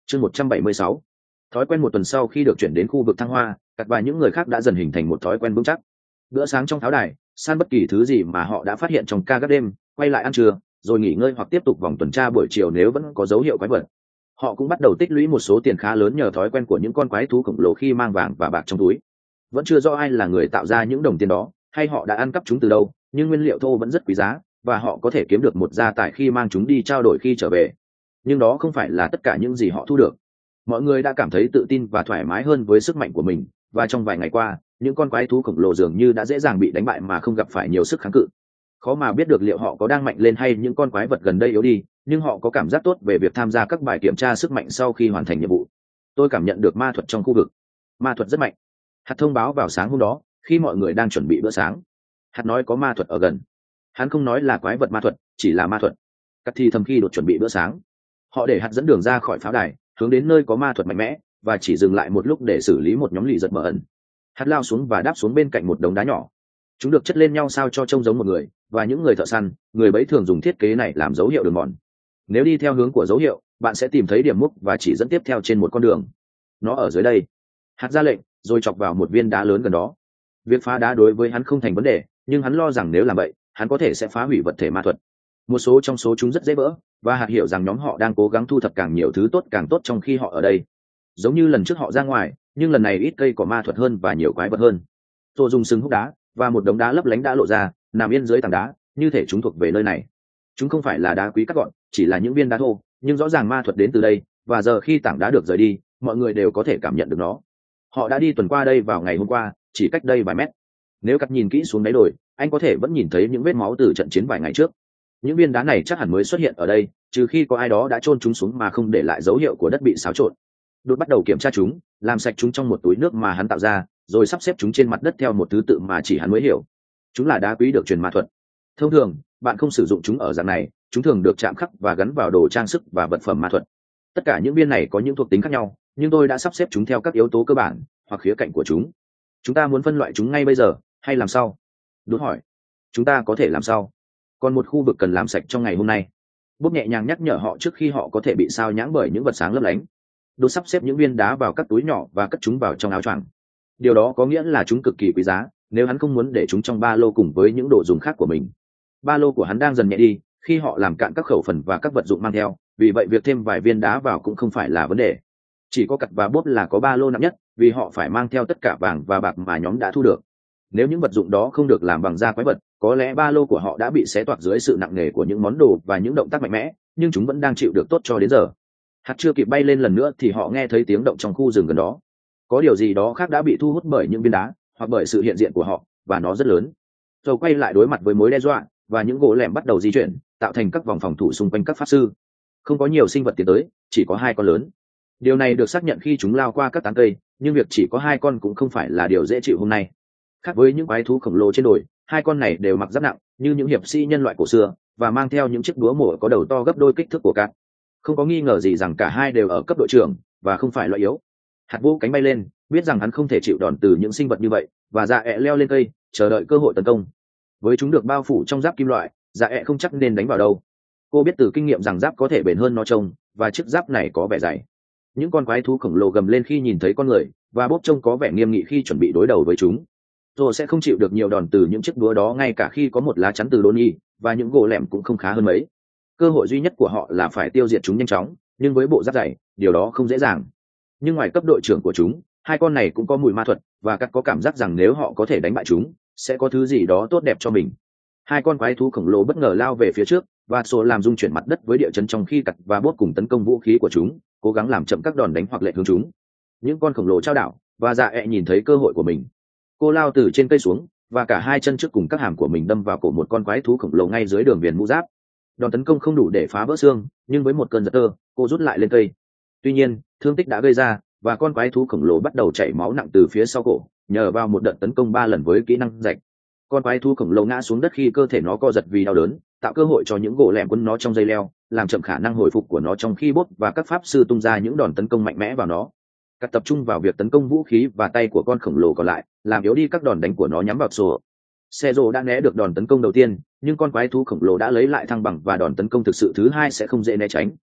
Chương 176. Thói quen. Một tuần sau khi được chuyển đến khu vực thăng hoa, Cắt và những người khác đã dần hình thành một thói quen vững chắc. Bữa sáng trong pháo đài, san bất kỳ thứ gì mà họ đã phát hiện trong ca gác đêm, quay lại ăn trưa, rồi nghỉ ngơi hoặc tiếp tục vòng tuần tra buổi chiều nếu vẫn có dấu hiệu quái vật. Họ cũng bắt đầu tích lũy một số tiền khá lớn nhờ thói quen của những con quái thú khổng lồ khi mang vàng và bạc trong túi. Vẫn chưa rõ ai là người tạo ra những đồng tiền đó, hay họ đã ăn cắp chúng từ đâu, nhưng nguyên liệu thô vẫn rất quý giá, và họ có thể kiếm được một gia tài khi mang chúng đi trao đổi khi trở về. Nhưng đó không phải là tất cả những gì họ thu được. Mọi người đã cảm thấy tự tin và thoải mái hơn với sức mạnh của mình, và trong vài ngày qua, những con quái thú khổng lồ dường như đã dễ dàng bị đánh bại mà không gặp phải nhiều sức kháng cự. Khó mà biết được liệu họ có đang mạnh lên hay những con quái vật gần đây yếu đi, nhưng họ có cảm giác tốt về việc tham gia các bài kiểm tra sức mạnh sau khi hoàn thành nhiệm vụ. Tôi cảm nhận được ma thuật trong khu vực. Ma thuật rất mạnh. Hạt thông báo vào sáng hôm đó, khi mọi người đang chuẩn bị bữa sáng. Hạt nói có ma thuật ở gần. Hắn không nói là quái vật ma thuật, chỉ là ma thuật. Cắt thì thầm khi đột chuẩn bị bữa sáng. Họ để Hạt dẫn đường ra khỏi pháo đài, hướng đến nơi có ma thuật mạnh mẽ, và chỉ dừng lại một lúc để xử lý một nhóm lì giật mở ẩn. Hạt lao xuống và đáp xuống bên cạnh một đống đá nhỏ. Chúng được chất lên nhau sao cho trông giống một người, và những người thợ săn, người bẫy thường dùng thiết kế này làm dấu hiệu đường mòn. Nếu đi theo hướng của dấu hiệu, bạn sẽ tìm thấy điểm mốc và chỉ dẫn tiếp theo trên một con đường. Nó ở dưới đây. Hạt ra lệnh, rồi chọc vào một viên đá lớn gần đó. Việc phá đá đối với hắn không thành vấn đề, nhưng hắn lo rằng nếu làm vậy, hắn có thể sẽ phá hủy vật thể ma thuật. Một số trong số chúng rất dễ vỡ, và Hạt hiểu rằng nhóm họ đang cố gắng thu thập càng nhiều thứ tốt càng tốt trong khi họ ở đây. Giống như lần trước họ ra ngoài, nhưng lần này ít cây cỏ ma thuật hơn và nhiều quái vật hơn. Tôi dùng sừng hút đá, và một đống đá lấp lánh đã lộ ra, nằm yên dưới tảng đá, như thể chúng thuộc về nơi này. Chúng không phải là đá quý cắt gọn, chỉ là những viên đá thô, nhưng rõ ràng ma thuật đến từ đây, và giờ khi tảng đá được rời đi, mọi người đều có thể cảm nhận được nó. Họ đã đi tuần qua đây vào ngày hôm qua, chỉ cách đây vài mét. Nếu Cắt nhìn kỹ xuống đáy đồi, anh có thể vẫn nhìn thấy những vết máu từ trận chiến vài ngày trước. Những viên đá này chắc hẳn mới xuất hiện ở đây, trừ khi có ai đó đã chôn chúng xuống mà không để lại dấu hiệu của đất bị xáo trộn. Đột bắt đầu kiểm tra chúng, làm sạch chúng trong một túi nước mà hắn tạo ra, rồi sắp xếp chúng trên mặt đất theo một thứ tự mà chỉ hắn mới hiểu. Chúng là đá quý được truyền ma thuật. Thông thường, bạn không sử dụng chúng ở dạng này, chúng thường được chạm khắc và gắn vào đồ trang sức và vật phẩm ma thuật. Tất cả những viên này có những thuộc tính khác nhau, nhưng tôi đã sắp xếp chúng theo các yếu tố cơ bản hoặc khía cạnh của chúng. Chúng ta muốn phân loại chúng ngay bây giờ, hay làm sau? Đốt hỏi. Chúng ta có thể làm sau. Còn một khu vực cần làm sạch trong ngày hôm nay. Bốp nhẹ nhàng nhắc nhở họ trước khi họ có thể bị sao nhãng bởi những vật sáng lấp lánh. Đốt sắp xếp những viên đá vào các túi nhỏ và cất chúng vào trong áo choàng. Điều đó có nghĩa là chúng cực kỳ quý giá, nếu hắn không muốn để chúng trong ba lô cùng với những đồ dùng khác của mình. Ba lô của hắn đang dần nhẹ đi khi họ làm cạn các khẩu phần và các vật dụng mang theo, vì vậy việc thêm vài viên đá vào cũng không phải là vấn đề. Chỉ có Cặt và Bốp là có ba lô nặng nhất, vì họ phải mang theo tất cả vàng và bạc mà nhóm đã thu được. Nếu những vật dụng đó không được làm bằng da quái vật, có lẽ ba lô của họ đã bị xé toạc dưới sự nặng nề của những món đồ và những động tác mạnh mẽ, nhưng chúng vẫn đang chịu được tốt cho đến giờ. Hạt chưa kịp bay lên lần nữa thì họ nghe thấy tiếng động trong khu rừng gần đó. Có điều gì đó khác đã bị thu hút bởi những viên đá, hoặc bởi sự hiện diện của họ, và nó rất lớn. Rồi quay lại đối mặt với mối đe dọa, và những gỗ lẻm bắt đầu di chuyển, tạo thành các vòng phòng thủ xung quanh các pháp sư. Không có nhiều sinh vật tiến tới, chỉ có hai con lớn. Điều này được xác nhận khi chúng lao qua các tán cây, nhưng việc chỉ có hai con cũng không phải là điều dễ chịu hôm nay. Khác với những quái thú khổng lồ trên đồi, hai con này đều mặc giáp nặng, như những hiệp sĩ nhân loại cổ xưa, và mang theo những chiếc búa mổ có đầu to gấp đôi kích thước của Cát. Không có nghi ngờ gì rằng cả hai đều ở cấp đội trưởng, và không phải loại yếu. Hạt vỗ cánh bay lên, biết rằng hắn không thể chịu đòn từ những sinh vật như vậy, và Dạ ẹ leo lên cây, chờ đợi cơ hội tấn công. Với chúng được bao phủ trong giáp kim loại, Dạ ẹ không chắc nên đánh vào đâu. Cô biết từ kinh nghiệm rằng giáp có thể bền hơn nó trông, và chiếc giáp này có vẻ dày. Những con quái thú khổng lồ gầm lên khi nhìn thấy con người, và Bốp trông có vẻ nghiêm nghị khi chuẩn bị đối đầu với chúng. Rồi sẽ không chịu được nhiều đòn từ những chiếc búa đó, ngay cả khi có một lá chắn từ Donnie, và những gỗ lẻm cũng không khá hơn mấy. Cơ hội duy nhất của họ là phải tiêu diệt chúng nhanh chóng, nhưng với bộ giáp dày, điều đó không dễ dàng. Nhưng ngoài cấp đội trưởng của chúng, hai con này cũng có mùi ma thuật, và Cắt có cảm giác rằng nếu họ có thể đánh bại chúng, sẽ có thứ gì đó tốt đẹp cho mình. Hai con quái thú khổng lồ bất ngờ lao về phía trước, và số làm rung chuyển mặt đất với địa chấn, trong khi Cắt và Bốp cùng tấn công vũ khí của chúng, cố gắng làm chậm các đòn đánh hoặc lệch hướng chúng. Những con khổng lồ trao đảo, và Dạ ẹ nhìn thấy cơ hội của mình. Cô lao từ trên cây xuống, và cả hai chân trước cùng các hàm của mình đâm vào cổ một con quái thú khổng lồ ngay dưới đường viền mũ giáp. Đòn tấn công không đủ để phá vỡ xương, nhưng với một cơn giật tơ, cô rút lại lên cây. Tuy nhiên, thương tích đã gây ra, và con quái thú khổng lồ bắt đầu chảy máu nặng từ phía sau cổ, nhờ vào một đợt tấn công 3 lần với kỹ năng rạch. Con quái thú khổng lồ ngã xuống đất khi cơ thể nó co giật vì đau đớn, tạo cơ hội cho những gỗ lẻm quấn nó trong dây leo, làm chậm khả năng hồi phục của nó, trong khi Bốp và các pháp sư tung ra những đòn tấn công mạnh mẽ vào nó. Cắt tập trung vào việc tấn công vũ khí và tay của con khổng lồ còn lại, làm yếu đi các đòn đánh của nó nhắm vào sổ. Xe rồ đã né được đòn tấn công đầu tiên, nhưng con quái thú khổng lồ đã lấy lại thăng bằng, và đòn tấn công thực sự thứ hai sẽ không dễ né tránh.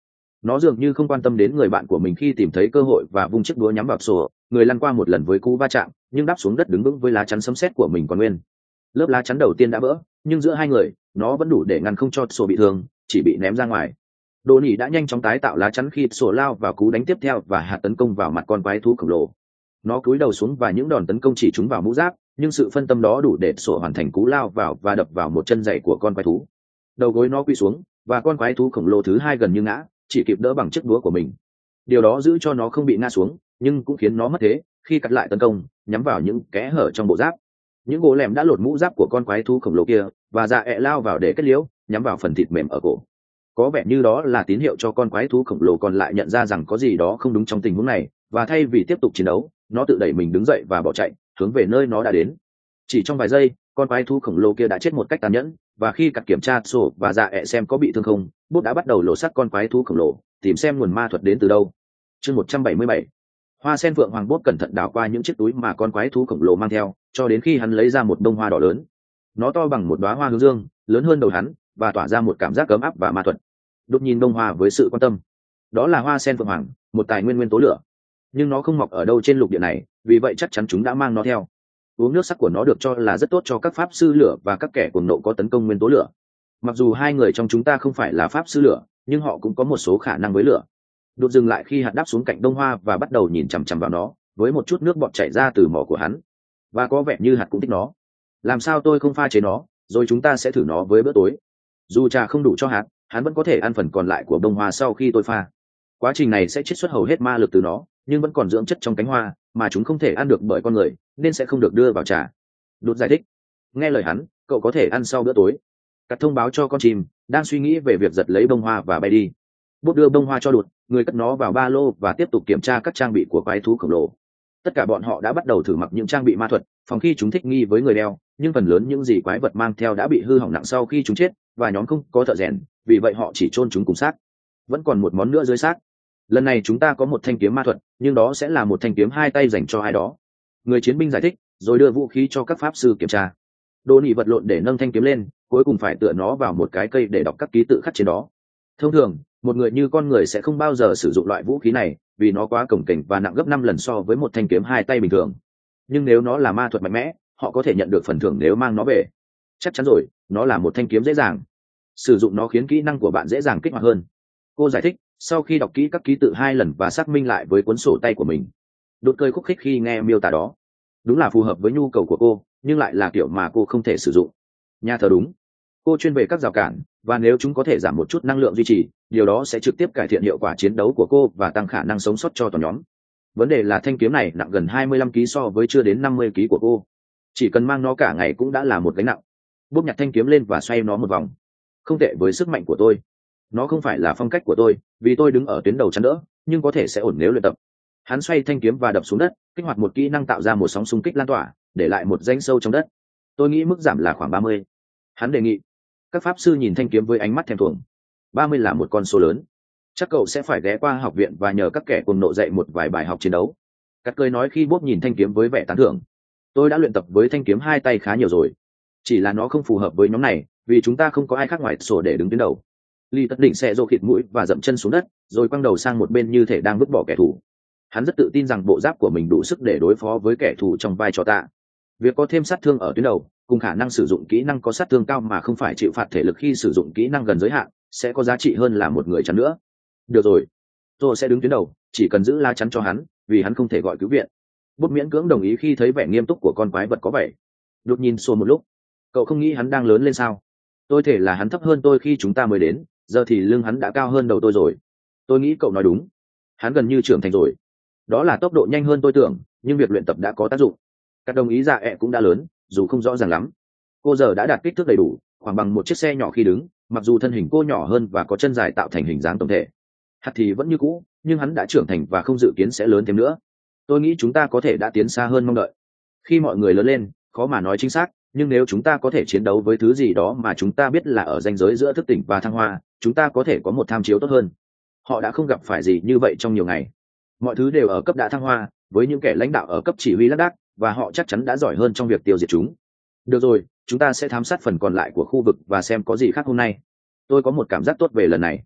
Nó dường như không quan tâm đến người bạn của mình khi tìm thấy cơ hội và vung chiếc búa nhắm vào sổ, người lăn qua một lần với cú va chạm, nhưng đáp xuống đất đứng vững với lá chắn sấm sét của mình còn nguyên. Lớp lá chắn đầu tiên đã vỡ, nhưng giữa hai người, nó vẫn đủ để ngăn không cho sổ bị thương, chỉ bị ném ra ngoài. Đồ nỉ đã nhanh chóng tái tạo lá chắn khi sổ lao vào cú đánh tiếp theo và hạt tấn công vào mặt con quái thú khổng lồ. Nó cúi đầu xuống và những đòn tấn công chỉ trúng vào mũ giáp, nhưng sự phân tâm đó đủ để sổ hoàn thành cú lao vào và đập vào một chân giày của con quái thú. Đầu gối nó quỳ xuống, và con quái thú khổng lồ thứ hai gần như ngã, chỉ kịp đỡ bằng chiếc búa của mình. Điều đó giữ cho nó không bị ngã xuống, nhưng cũng khiến nó mất thế khi cắt lại tấn công, nhắm vào những kẽ hở trong bộ giáp. Những gỗ lẻm đã lột mũ giáp của con quái thú khổng lồ kia, và dạ ẹ lao vào để kết liễu, nhắm vào phần thịt mềm ở cổ. Có vẻ như đó là tín hiệu cho con quái thú khổng lồ còn lại nhận ra rằng có gì đó không đúng trong tình huống này, và thay vì tiếp tục chiến đấu, nó tự đẩy mình đứng dậy và bỏ chạy hướng về nơi nó đã đến. Chỉ trong vài giây, con quái thú khổng lồ kia đã chết một cách tàn nhẫn, và khi cặt kiểm tra sổ và dạ ẹ xem có bị thương không, bút đã bắt đầu lộ xác con quái thú khổng lồ, tìm xem nguồn ma thuật đến từ đâu. Chương 177. Hoa sen vượng hoàng bốt cẩn thận đảo qua những chiếc túi mà con quái thú khổng lồ mang theo, cho đến khi hắn lấy ra một bông hoa đỏ lớn. Nó to bằng một đóa hoa hướng dương, lớn hơn đầu hắn, và tỏa ra một cảm giác ấm áp và ma thuật. Đột nhìn bông hoa với sự quan tâm. Đó là hoa sen vượng hoàng, một tài nguyên nguyên tố lửa. Nhưng nó không mọc ở đâu trên lục địa này, vì vậy chắc chắn chúng đã mang nó theo. Uống nước sắc của nó được cho là rất tốt cho các pháp sư lửa và các kẻ cuồng nộ có tấn công nguyên tố lửa. Mặc dù hai người trong chúng ta không phải là pháp sư lửa, nhưng họ cũng có một số khả năng với lửa. Đột dừng lại khi hạt đáp xuống cạnh bông hoa và bắt đầu nhìn chằm chằm vào nó, với một chút nước bọt chảy ra từ mỏ của hắn. Và có vẻ như hạt cũng thích nó. Làm sao tôi không pha chế nó, rồi chúng ta sẽ thử nó với bữa tối. Dù trà không đủ cho hạt, hắn vẫn có thể ăn phần còn lại của bông hoa sau khi tôi pha. Quá trình này sẽ chiết xuất hầu hết ma lực từ nó, nhưng vẫn còn dưỡng chất trong cánh hoa mà chúng không thể ăn được bởi con người, nên sẽ không được đưa vào trà. Đột giải thích. Nghe lời hắn, cậu có thể ăn sau bữa tối. Cắt thông báo cho con chim đang suy nghĩ về việc giật lấy bông hoa và bay đi. Bút đưa bông hoa cho Đột, người cất nó vào ba lô và tiếp tục kiểm tra các trang bị của quái thú khổng lồ. Tất cả bọn họ đã bắt đầu thử mặc những trang bị ma thuật, phòng khi chúng thích nghi với người đeo, nhưng phần lớn những gì quái vật mang theo đã bị hư hỏng nặng sau khi chúng chết, và nhóm không có thợ rèn, vì vậy họ chỉ chôn chúng cùng xác. Vẫn còn một món nữa dưới xác. Lần này chúng ta có một thanh kiếm ma thuật, nhưng đó sẽ là một thanh kiếm hai tay dành cho ai đó. Người chiến binh giải thích, rồi đưa vũ khí cho các pháp sư kiểm tra. Đồ nỉ vật lộn để nâng thanh kiếm lên, cuối cùng phải tựa nó vào một cái cây để đọc các ký tự khắc trên đó. Thông thường, một người như con người sẽ không bao giờ sử dụng loại vũ khí này, vì nó quá cồng kềnh và nặng gấp 5 lần so với một thanh kiếm hai tay bình thường. Nhưng nếu nó là ma thuật mạnh mẽ, họ có thể nhận được phần thưởng nếu mang nó về. Chắc chắn rồi, nó là một thanh kiếm dễ dàng. Sử dụng nó khiến kỹ năng của bạn dễ dàng kích hoạt hơn. Cô giải thích, sau khi đọc kỹ các ký tự 2 lần và xác minh lại với cuốn sổ tay của mình. Đột cười khúc khích khi nghe miêu tả đó. Đúng là phù hợp với nhu cầu của cô, nhưng lại là kiểu mà cô không thể sử dụng. Nhà thờ đúng. Cô chuyên về các rào cản, và nếu chúng có thể giảm một chút năng lượng duy trì, điều đó sẽ trực tiếp cải thiện hiệu quả chiến đấu của cô và tăng khả năng sống sót cho toàn nhóm. Vấn đề là thanh kiếm này nặng gần 25 kg so với chưa đến 50 kg của cô. Chỉ cần mang nó cả ngày cũng đã là một gánh nặng. Bốp nhặt thanh kiếm lên và xoay nó một vòng. Không tệ với sức mạnh của tôi. Nó không phải là phong cách của tôi, vì tôi đứng ở tuyến đầu chắn đỡ, nhưng có thể sẽ ổn nếu luyện tập. Hắn xoay thanh kiếm và đập xuống đất, kích hoạt một kỹ năng tạo ra một sóng xung kích lan tỏa, để lại một rãnh sâu trong đất. Tôi nghĩ mức giảm là khoảng 30. Hắn đề nghị. Các pháp sư nhìn thanh kiếm với ánh mắt thèm thuồng. 30 là một con số lớn. Chắc cậu sẽ phải ghé qua học viện và nhờ các kẻ cuồng nộ dạy một vài bài học chiến đấu. Cắt cười nói khi Bốp nhìn thanh kiếm với vẻ tán thưởng. Tôi đã luyện tập với thanh kiếm hai tay khá nhiều rồi. Chỉ là nó không phù hợp với nhóm này, vì chúng ta không có ai khác ngoài sổ để đứng tuyến đầu. Lee tất định sẽ rô khịt mũi và dậm chân xuống đất, rồi quăng đầu sang một bên như thể đang vứt bỏ kẻ thù. Hắn rất tự tin rằng bộ giáp của mình đủ sức để đối phó với kẻ thù trong vai trò tạ. Việc có thêm sát thương ở tuyến đầu, cùng khả năng sử dụng kỹ năng có sát thương cao mà không phải chịu phạt thể lực khi sử dụng kỹ năng gần giới hạn, sẽ có giá trị hơn là một người chắn nữa. Được rồi, tôi sẽ đứng tuyến đầu, chỉ cần giữ lá chắn cho hắn, vì hắn không thể gọi cứu viện. Bút miễn cưỡng đồng ý khi thấy vẻ nghiêm túc của con quái vật có vẻ. Đột nhìn xô một lúc. Cậu không nghĩ hắn đang lớn lên sao? Tôi thể là hắn thấp hơn tôi khi chúng ta mới đến, giờ thì lưng hắn đã cao hơn đầu tôi rồi. Tôi nghĩ cậu nói đúng. Hắn gần như trưởng thành rồi. Đó là tốc độ nhanh hơn tôi tưởng, nhưng việc luyện tập đã có tác dụng. Các đồng ý dạ ẹ cũng đã lớn, dù không rõ ràng lắm. Cô giờ đã đạt kích thước đầy đủ, khoảng bằng một chiếc xe nhỏ khi đứng, mặc dù thân hình cô nhỏ hơn và có chân dài tạo thành hình dáng tổng thể. Hạt thì vẫn như cũ, nhưng hắn đã trưởng thành và không dự kiến sẽ lớn thêm nữa. Tôi nghĩ chúng ta có thể đã tiến xa hơn mong đợi. Khi mọi người lớn lên, khó mà nói chính xác, nhưng nếu chúng ta có thể chiến đấu với thứ gì đó mà chúng ta biết là ở ranh giới giữa thức tỉnh và thăng hoa, chúng ta có thể có một tham chiếu tốt hơn. Họ đã không gặp phải gì như vậy trong nhiều ngày. Mọi thứ đều ở cấp đã thăng hoa, với những kẻ lãnh đạo ở cấp chỉ huy lác đác, và họ chắc chắn đã giỏi hơn trong việc tiêu diệt chúng. Được rồi, chúng ta sẽ thám sát phần còn lại của khu vực và xem có gì khác hôm nay. Tôi có một cảm giác tốt về lần này.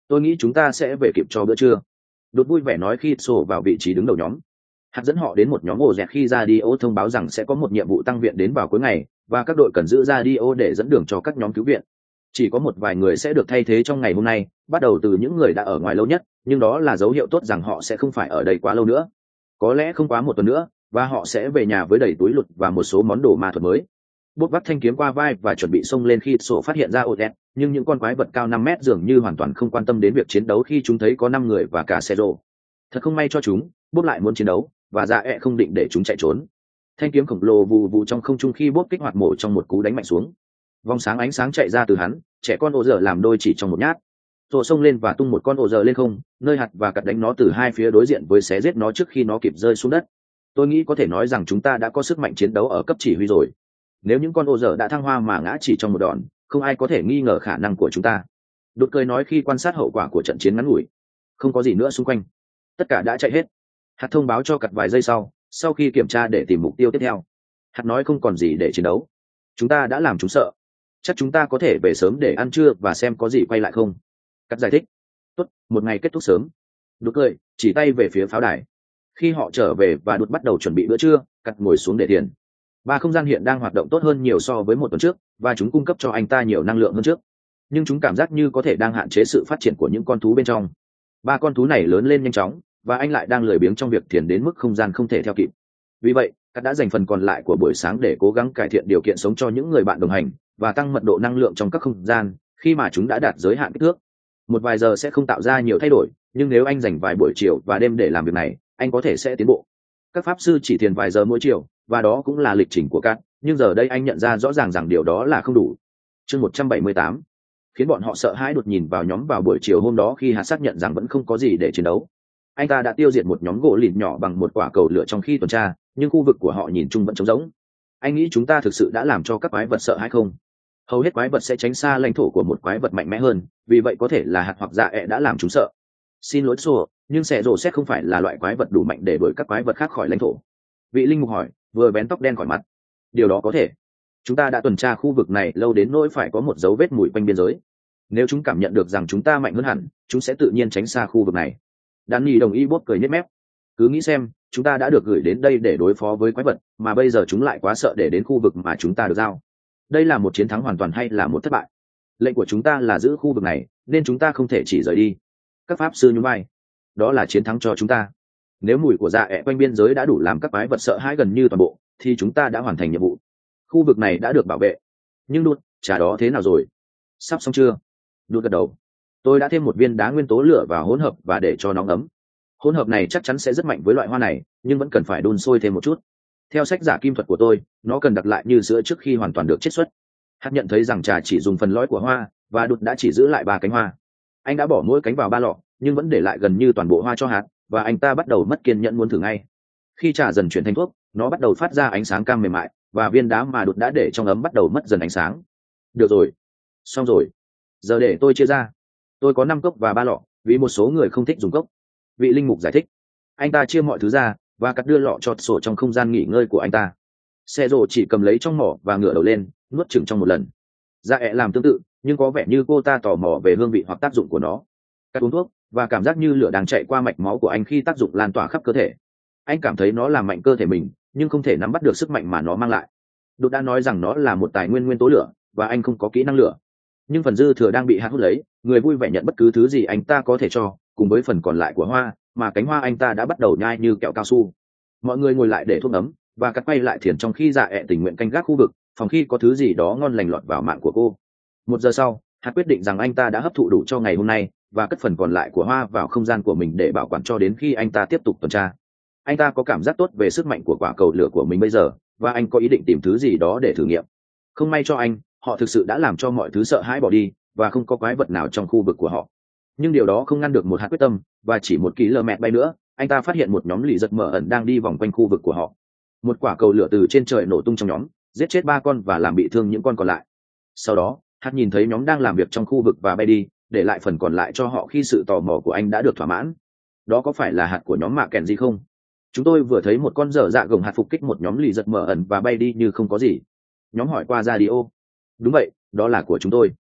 Tôi nghĩ chúng ta sẽ về kịp cho bữa trưa. Đột vui vẻ nói khi sổ vào vị trí đứng đầu nhóm. Hạt dẫn họ đến một nhóm ổ dẹt khi radio thông báo rằng sẽ có một nhiệm vụ tăng viện đến vào cuối ngày, và các đội cần giữ radio để dẫn đường cho các nhóm cứu viện. Chỉ có một vài người sẽ được thay thế trong ngày hôm nay, bắt đầu từ những người đã ở ngoài lâu nhất, nhưng đó là dấu hiệu tốt rằng họ sẽ không phải ở đây quá lâu nữa. Có lẽ không quá một tuần nữa, và họ sẽ về nhà với đầy túi lụt và một số món đồ ma thuật mới. Bốp vắt thanh kiếm qua vai và chuẩn bị xông lên khi sổ phát hiện ra ổ dẹt, nhưng những con quái vật cao 5 mét dường như hoàn toàn không quan tâm đến việc chiến đấu khi chúng thấy có 5 người và cả xe rồ. Thật không may cho chúng, Bốp lại muốn chiến đấu, và dạ ẹ không định để chúng chạy trốn. Thanh kiếm khổng lồ vù vù trong không trung khi Bốp kích hoạt mổ trong một cú đánh mạnh xuống. Vòng sáng ánh sáng chạy ra từ hắn, trẻ con ổ dở làm đôi chỉ trong một nhát. Rồi xông lên và tung một con ổ dở lên không, nơi hạt và cắt đánh nó từ hai phía đối diện với xé giết nó trước khi nó kịp rơi xuống đất. Tôi nghĩ có thể nói rằng chúng ta đã có sức mạnh chiến đấu ở cấp chỉ huy rồi. Nếu những con ổ dở đã thăng hoa mà ngã chỉ trong một đòn, không ai có thể nghi ngờ khả năng của chúng ta. Đột cười nói khi quan sát hậu quả của trận chiến ngắn ngủi. Không có gì nữa xung quanh, tất cả đã chạy hết. Hạt thông báo cho cặt vài giây sau khi kiểm tra để tìm mục tiêu tiếp theo. Hạt nói không còn gì để chiến đấu. Chúng ta đã làm chúng sợ. Chắc chúng ta có thể về sớm để ăn trưa và xem có gì quay lại không. Cắt giải thích. Tốt, một ngày kết thúc sớm. Đột cười, chỉ tay về phía pháo đài. Khi họ trở về và đột bắt đầu chuẩn bị bữa trưa, cắt ngồi xuống để tiền. Ba không gian hiện đang hoạt động tốt hơn nhiều so với một tuần trước, và chúng cung cấp cho anh ta nhiều năng lượng hơn trước. Nhưng chúng cảm giác như có thể đang hạn chế sự phát triển của những con thú bên trong. Ba con thú này lớn lên nhanh chóng, và anh lại đang lười biếng trong việc thiền đến mức không gian không thể theo kịp. Vì vậy, cắt đã dành phần còn lại của buổi sáng để cố gắng cải thiện điều kiện sống cho những người bạn đồng hành và tăng mật độ năng lượng trong các không gian khi mà chúng đã đạt giới hạn kích thước. Một vài giờ sẽ không tạo ra nhiều thay đổi, nhưng nếu anh dành vài buổi chiều và đêm để làm việc này, anh có thể sẽ tiến bộ. Các pháp sư chỉ thiền vài giờ mỗi chiều, và đó cũng là lịch trình của cát, nhưng giờ đây anh nhận ra rõ ràng rằng điều đó là không đủ. Chương 178 khiến bọn họ sợ hãi đột nhìn vào nhóm vào buổi chiều hôm đó khi hắn xác nhận rằng vẫn không có gì để chiến đấu. Anh ta đã tiêu diệt một nhóm gỗ lìn nhỏ bằng một quả cầu lửa trong khi tuần tra, nhưng khu vực của họ nhìn chung vẫn trống rỗng. Anh nghĩ chúng ta thực sự đã làm cho các quái vật sợ hãi không? Hầu hết quái vật sẽ tránh xa lãnh thổ của một quái vật mạnh mẽ hơn, vì vậy có thể là hạt hoặc dạ ẹ đã làm chúng sợ. Xin lỗi Sô, nhưng xẻ rồ xét không phải là loại quái vật đủ mạnh để đuổi các quái vật khác khỏi lãnh thổ. Vị linh mục hỏi, vừa vén tóc đen khỏi mặt. Điều đó có thể. Chúng ta đã tuần tra khu vực này lâu đến nỗi phải có một dấu vết mùi quanh biên giới. Nếu chúng cảm nhận được rằng chúng ta mạnh hơn hẳn, chúng sẽ tự nhiên tránh xa khu vực này. Danny đồng ý, Bốp cười nhếch mép. Cứ nghĩ xem, chúng ta đã được gửi đến đây để đối phó với quái vật, mà bây giờ chúng lại quá sợ để đến khu vực mà chúng ta được giao. Đây là một chiến thắng hoàn toàn hay là một thất bại? Lệnh của chúng ta là giữ khu vực này, nên chúng ta không thể chỉ rời đi. Các pháp sư nhún vai. Đó là chiến thắng cho chúng ta. Nếu mùi của dạ ẹ quanh biên giới đã đủ làm các quái vật sợ hãi gần như toàn bộ, thì chúng ta đã hoàn thành nhiệm vụ. Khu vực này đã được bảo vệ. Nhưng đút, trà đó thế nào rồi? Sắp xong chưa? Đút gật đầu. Tôi đã thêm một viên đá nguyên tố lửa vào hỗn hợp và để cho nó ngấm. Hỗn hợp này chắc chắn sẽ rất mạnh với loại hoa này, nhưng vẫn cần phải đun sôi thêm một chút. Theo sách giả kim thuật của tôi, nó cần đặc lại như sữa trước khi hoàn toàn được chiết xuất. Hạt nhận thấy rằng trà chỉ dùng phần lõi của hoa, và đút đã chỉ giữ lại 3 cánh hoa. Anh đã bỏ mỗi cánh vào 3 lọ, nhưng vẫn để lại gần như toàn bộ hoa cho hạt, và anh ta bắt đầu mất kiên nhẫn muốn thử ngay. Khi trà dần chuyển thành thuốc, nó bắt đầu phát ra ánh sáng cam mềm mại, và viên đá mà đút đã để trong ấm bắt đầu mất dần ánh sáng. Được rồi, xong rồi. Giờ để tôi chia ra. Tôi có 5 cốc và 3 lọ, vì một số người không thích dùng cốc. Vị linh mục giải thích. Anh ta chia mọi thứ ra, và cắt đưa lọ chọt sổ trong không gian nghỉ ngơi của anh ta. Xe rồ chỉ cầm lấy trong mỏ và ngửa đầu lên, nuốt chửng trong một lần. Dạ ẹ làm tương tự, nhưng có vẻ như cô ta tò mò về hương vị hoặc tác dụng của nó. Cắt uống thuốc, và cảm giác như lửa đang chạy qua mạch máu của anh khi tác dụng lan tỏa khắp cơ thể. Anh cảm thấy nó làm mạnh cơ thể mình, nhưng không thể nắm bắt được sức mạnh mà nó mang lại. Đột đã nói rằng nó là một tài nguyên nguyên tố lửa, và anh không có kỹ năng lửa. Nhưng phần dư thừa đang bị hạt hút lấy, người vui vẻ nhận bất cứ thứ gì anh ta có thể cho, cùng với phần còn lại của hoa, mà cánh hoa anh ta đã bắt đầu nhai như kẹo cao su. Mọi người ngồi lại để thuốc ấm, và cắt quay lại thiền trong khi dạ ẹ tình nguyện canh gác khu vực, phòng khi có thứ gì đó ngon lành lọt vào mạng của cô. 1 giờ sau, hạt quyết định rằng anh ta đã hấp thụ đủ cho ngày hôm nay, và cất phần còn lại của hoa vào không gian của mình để bảo quản cho đến khi anh ta tiếp tục tuần tra. Anh ta có cảm giác tốt về sức mạnh của quả cầu lửa của mình bây giờ, và anh có ý định tìm thứ gì đó để thử nghiệm. Không may cho anh, họ thực sự đã làm cho mọi thứ sợ hãi bỏ đi, và không có quái vật nào trong khu vực của họ. Nhưng điều đó không ngăn được một hạt quyết tâm, và chỉ 1 km bay nữa, anh ta phát hiện một nhóm lì giật mở ẩn đang đi vòng quanh khu vực của họ. Một quả cầu lửa từ trên trời nổ tung trong nhóm, giết chết 3 con và làm bị thương những con còn lại. Sau đó, hạt nhìn thấy nhóm đang làm việc trong khu vực và bay đi, để lại phần còn lại cho họ khi sự tò mò của anh đã được thỏa mãn. Đó có phải là hạt của nhóm mạ kèn gì không? Chúng tôi vừa thấy một con dở dạ gồng hạt phục kích một nhóm lì giật mở ẩn và bay đi như không có gì. Nhóm hỏi qua radio. Đúng vậy, đó là của chúng tôi.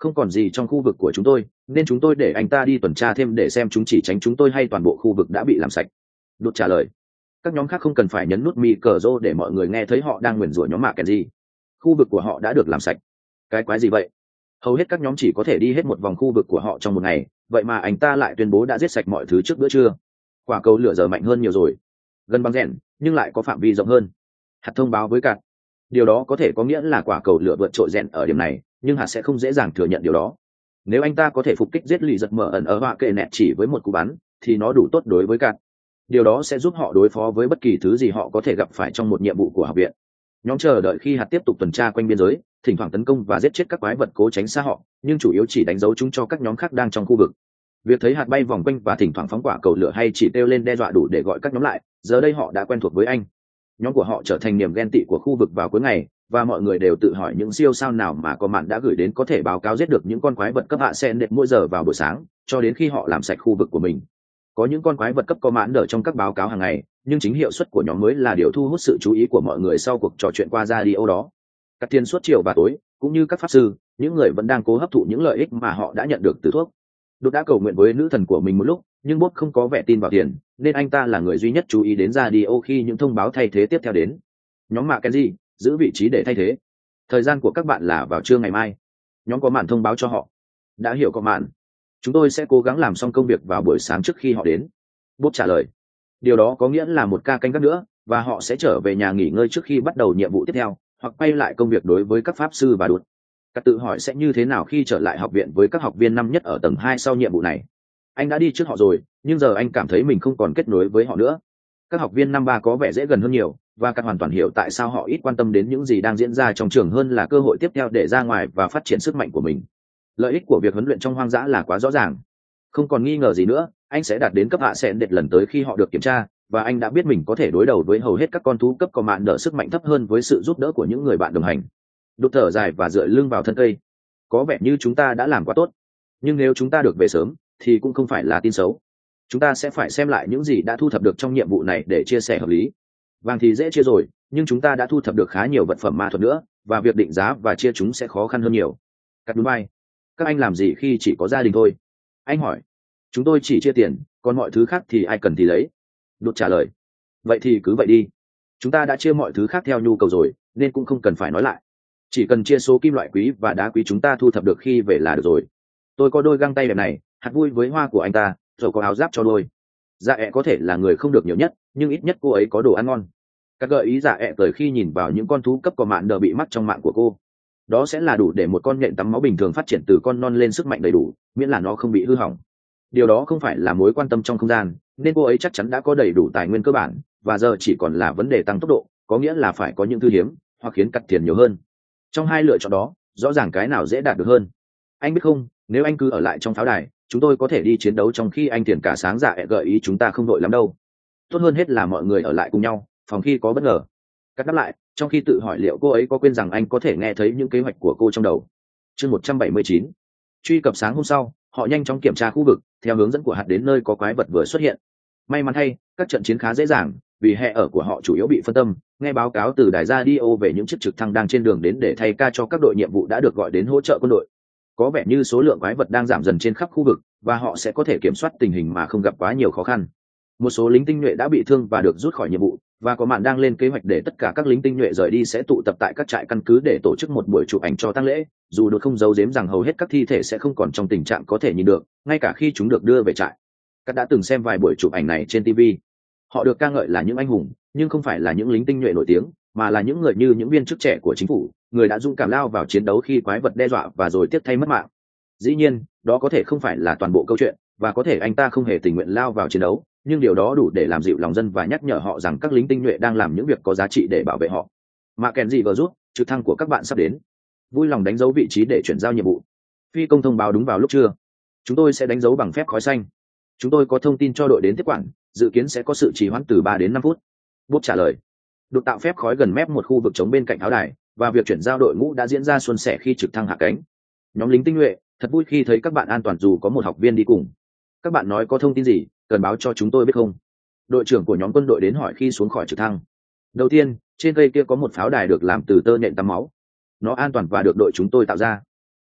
Không còn gì trong khu vực của chúng tôi, nên chúng tôi để anh ta đi tuần tra thêm để xem chúng chỉ tránh chúng tôi hay toàn bộ khu vực đã bị làm sạch. Đột trả lời. Các nhóm khác không cần phải nhấn nút mi cờ rô để mọi người nghe thấy họ đang nguyền rủa nhóm Mackenzie. Khu vực của họ đã được làm sạch. Cái quái gì vậy? Hầu hết các nhóm chỉ có thể đi hết một vòng khu vực của họ trong một ngày, vậy mà anh ta lại tuyên bố đã giết sạch mọi thứ trước bữa trưa. Quả cầu lửa giờ mạnh hơn nhiều rồi, gần bằng rèn nhưng lại có phạm vi rộng hơn. Hạt thông báo với Cạt. Điều đó có thể có nghĩa là quả cầu lửa vượt trội rèn ở điểm này, nhưng Hạt sẽ không dễ dàng thừa nhận điều đó. Nếu anh ta có thể phục kích giết lì giật mở ẩn ở họa kệ nẹt chỉ với một cú bắn, thì nó đủ tốt đối với Cạt. Điều đó sẽ giúp họ đối phó với bất kỳ thứ gì họ có thể gặp phải trong một nhiệm vụ của học viện. Nhóm chờ đợi khi Hạt tiếp tục tuần tra quanh biên giới, thỉnh thoảng tấn công và giết chết các quái vật cố tránh xa họ, nhưng chủ yếu chỉ đánh dấu chúng cho các nhóm khác đang trong khu vực. Việc thấy Hạt bay vòng quanh và thỉnh thoảng phóng quả cầu lửa hay chỉ kêu lên đe dọa đủ để gọi các nhóm lại. Giờ đây họ đã quen thuộc với anh. Nhóm của họ trở thành niềm ghen tị của khu vực vào cuối ngày, và mọi người đều tự hỏi những siêu sao nào mà có mạn đã gửi đến có thể báo cáo giết được những con quái vật cấp hạ sen đệt mỗi giờ vào buổi sáng, cho đến khi họ làm sạch khu vực của mình. Có những con quái vật cấp có mạn đỡ trong các báo cáo hàng ngày, nhưng chính hiệu suất của nhóm mới là điều thu hút sự chú ý của mọi người sau cuộc trò chuyện qua radio đó. Các thiên suốt chiều và tối, cũng như các pháp sư, những người vẫn đang cố hấp thụ những lợi ích mà họ đã nhận được từ thuốc. Đột đã cầu nguyện với nữ thần của mình một lúc, nhưng Bob không có vẻ tin vào tiền, nên anh ta là người duy nhất chú ý đến radio khi những thông báo thay thế tiếp theo đến. Nhóm Mackenzie giữ vị trí để thay thế. Thời gian của các bạn là vào trưa ngày mai. Nhóm có mạn thông báo cho họ. Đã hiểu có mạn. Chúng tôi sẽ cố gắng làm xong công việc vào buổi sáng trước khi họ đến. Bob trả lời. Điều đó có nghĩa là một ca canh gác nữa, và họ sẽ trở về nhà nghỉ ngơi trước khi bắt đầu nhiệm vụ tiếp theo, hoặc quay lại công việc đối với các pháp sư và đột. Các tự hỏi sẽ như thế nào khi trở lại học viện với các học viên năm nhất ở tầng 2 sau nhiệm vụ này. Anh đã đi trước họ rồi, nhưng giờ anh cảm thấy mình không còn kết nối với họ nữa. Các học viên năm 3 có vẻ dễ gần hơn nhiều, và các hoàn toàn hiểu tại sao họ ít quan tâm đến những gì đang diễn ra trong trường hơn là cơ hội tiếp theo để ra ngoài và phát triển sức mạnh của mình. Lợi ích của việc huấn luyện trong hoang dã là quá rõ ràng. Không còn nghi ngờ gì nữa, anh sẽ đạt đến cấp hạ sẹn đệt lần tới khi họ được kiểm tra, và anh đã biết mình có thể đối đầu với hầu hết các con thú cấp có mạn đỡ sức mạnh thấp hơn với sự giúp đỡ của những người bạn đồng hành. Đột thở dài và dựa lưng vào thân cây. Có vẻ như chúng ta đã làm quá tốt, nhưng nếu chúng ta được về sớm thì cũng không phải là tin xấu. Chúng ta sẽ phải xem lại những gì đã thu thập được trong nhiệm vụ này để chia sẻ hợp lý. Vàng thì dễ chia rồi, nhưng chúng ta đã thu thập được khá nhiều vật phẩm ma thuật nữa, và việc định giá và chia chúng sẽ khó khăn hơn nhiều. Cắt đúng vai. Các anh làm gì khi chỉ có gia đình thôi? Anh hỏi. Chúng tôi chỉ chia tiền, còn mọi thứ khác thì ai cần thì lấy. Đột trả lời. Vậy thì cứ vậy đi. Chúng ta đã chia mọi thứ khác theo nhu cầu rồi, nên cũng không cần phải nói lại. Chỉ cần chia số kim loại quý và đá quý chúng ta thu thập được khi về là được rồi. Tôi có đôi găng tay đẹp này, Hạt vui với hoa của anh ta, rồi có áo giáp cho đôi. Dạ ẹ có thể là người không được nhiều nhất, nhưng ít nhất cô ấy có đồ ăn ngon. Các gợi ý dạ ẹ cười khi nhìn vào những con thú cấp có mạn đờ bị mắc trong mạng của cô. Đó sẽ là đủ để một con nhện tắm máu bình thường phát triển từ con non lên sức mạnh đầy đủ, miễn là nó không bị hư hỏng. Điều đó không phải là mối quan tâm trong không gian, nên cô ấy chắc chắn đã có đầy đủ tài nguyên cơ bản, và giờ chỉ còn là vấn đề tăng tốc độ, có nghĩa là phải có những thứ hiếm, hoặc khiến cắt tiền nhiều hơn. Trong hai lựa chọn đó, rõ ràng cái nào dễ đạt được hơn. Anh biết không, nếu anh cứ ở lại trong pháo đài, chúng tôi có thể đi chiến đấu trong khi anh tiền cả sáng. Dạ gợi ý chúng ta không đội lắm đâu. Tốt hơn hết là mọi người ở lại cùng nhau, phòng khi có bất ngờ. Cắt đáp lại, trong khi tự hỏi liệu cô ấy có quên rằng anh có thể nghe thấy những kế hoạch của cô trong đầu. Chương 179. Truy cập. Sáng hôm sau, họ nhanh chóng kiểm tra khu vực, theo hướng dẫn của Hạt đến nơi có quái vật vừa xuất hiện. May mắn thay, các trận chiến khá dễ dàng, vì hệ ở của họ chủ yếu bị phân tâm, nghe báo cáo từ đài radio về những chiếc trực thăng đang trên đường đến để thay ca cho các đội nhiệm vụ đã được gọi đến hỗ trợ quân đội. Có vẻ như số lượng quái vật đang giảm dần trên khắp khu vực, và họ sẽ có thể kiểm soát tình hình mà không gặp quá nhiều khó khăn. Một số lính tinh nhuệ đã bị thương và được rút khỏi nhiệm vụ, và có mạn đang lên kế hoạch để tất cả các lính tinh nhuệ rời đi sẽ tụ tập tại các trại căn cứ để tổ chức một buổi chụp ảnh cho tang lễ. Dù đột không giấu giếm rằng hầu hết các thi thể sẽ không còn trong tình trạng có thể nhìn được, ngay cả khi chúng được đưa về trại. Các đã từng xem vài buổi chụp ảnh này trên TV. Họ được ca ngợi là những anh hùng, nhưng không phải là những lính tinh nhuệ nổi tiếng, mà là những người như những viên chức trẻ của chính phủ, người đã dũng cảm lao vào chiến đấu khi quái vật đe dọa và rồi tiếp thay mất mạng. Dĩ nhiên, đó có thể không phải là toàn bộ câu chuyện, và có thể anh ta không hề tình nguyện lao vào chiến đấu, nhưng điều đó đủ để làm dịu lòng dân và nhắc nhở họ rằng các lính tinh nhuệ đang làm những việc có giá trị để bảo vệ họ. Mackenzie vừa rút, trực thăng của các bạn sắp đến. Vui lòng đánh dấu vị trí để chuyển giao nhiệm vụ. Phi công thông báo đúng vào lúc trưa. Chúng tôi sẽ đánh dấu bằng phép khói xanh. Chúng tôi có thông tin cho đội đến tiếp quản, dự kiến sẽ có sự trì hoãn từ 3 đến 5 phút. Bob trả lời. Đột tạo phép khói gần mép một khu vực trống bên cạnh áo đài, và việc chuyển giao đội ngũ đã diễn ra suôn sẻ khi trực thăng hạ cánh. Nhóm lính tinh nhuệ, thật vui khi thấy các bạn an toàn dù có một học viên đi cùng. Các bạn nói có thông tin gì, cần báo cho chúng tôi biết không? Đội trưởng của nhóm quân đội đến hỏi khi xuống khỏi trực thăng. Đầu tiên, trên cây kia có một pháo đài được làm từ tơ nhện tắm máu. Nó an toàn và được đội chúng tôi tạo ra.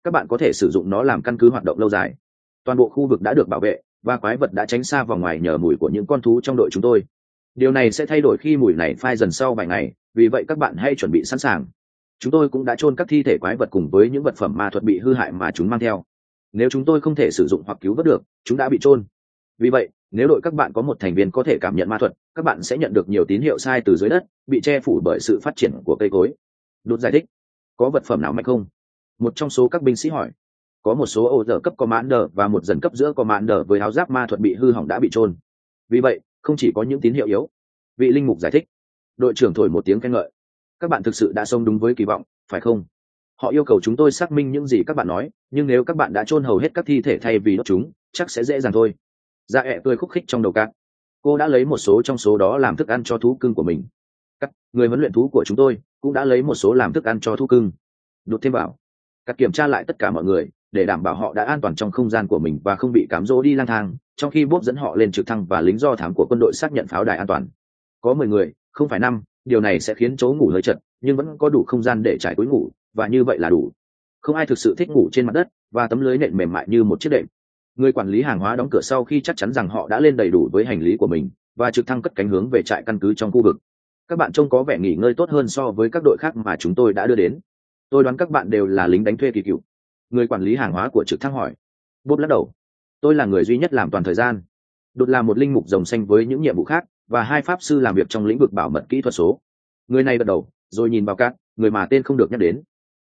các bạn có thể sử dụng nó làm căn cứ hoạt động lâu dài. Toàn bộ khu vực đã được bảo vệ và quái vật đã tránh xa vào ngoài nhờ mùi của những con thú trong đội chúng tôi. Điều này sẽ thay đổi khi mùi này phai dần sau vài ngày, vì vậy các bạn hãy chuẩn bị sẵn sàng. Chúng tôi cũng đã chôn các thi thể quái vật cùng với những vật phẩm ma thuật bị hư hại mà chúng mang theo. Nếu chúng tôi không thể sử dụng hoặc cứu vớt được, chúng đã bị chôn. Vì vậy, nếu đội các bạn có một thành viên có thể cảm nhận ma thuật, các bạn sẽ nhận được nhiều tín hiệu sai từ dưới đất, bị che phủ bởi sự phát triển của cây cối. Đột giải thích. Có vật phẩm nào mạnh không? Một trong số các binh sĩ hỏi. Có một số ô giờ cấp commander và một dần cấp giữa commander với áo giáp ma thuật bị hư hỏng đã bị chôn. Vì vậy, không chỉ có những tín hiệu yếu. Vị linh mục giải thích. Đội trưởng thổi một tiếng khen ngợi. Các bạn thực sự đã sống đúng với kỳ vọng, phải không? Họ yêu cầu chúng tôi xác minh những gì các bạn nói, nhưng nếu các bạn đã chôn hầu hết các thi thể thay vì đốt chúng, chắc sẽ dễ dàng thôi. Dạ ẹ tươi khúc khích trong đầu cát. Cô đã lấy một số trong số đó làm thức ăn cho thú cưng của mình. Người huấn luyện thú của chúng tôi cũng đã lấy một số làm thức ăn cho thú cưng. Đột thêm bảo. Cắt kiểm tra lại tất cả mọi người để đảm bảo họ đã an toàn trong không gian của mình và không bị cám dỗ đi lang thang, trong khi Bob dẫn họ lên trực thăng và lính do thám của quân đội xác nhận pháo đài an toàn. Có 10 người, không phải 5, điều này sẽ khiến chỗ ngủ hơi chật, nhưng vẫn có đủ không gian để trải túi ngủ, và như vậy là đủ. Không ai thực sự thích ngủ trên mặt đất, và tấm lưới nệm mềm mại như một chiếc đệm. Người quản lý hàng hóa đóng cửa sau khi chắc chắn rằng họ đã lên đầy đủ với hành lý của mình, và trực thăng cất cánh hướng về trại căn cứ trong khu vực. Các bạn trông có vẻ nghỉ ngơi tốt hơn so với các đội khác mà chúng tôi đã đưa đến. Tôi đoán các bạn đều là lính đánh thuê kỳ cựu. Người quản lý hàng hóa của trực thăng hỏi. Bob lắc đầu. Tôi là người duy nhất làm toàn thời gian. Đột là một linh mục rồng xanh với những nhiệm vụ khác, và 2 pháp sư làm việc trong lĩnh vực bảo mật kỹ thuật số. Người này gật đầu, rồi nhìn vào Cát, người mà tên không được nhắc đến.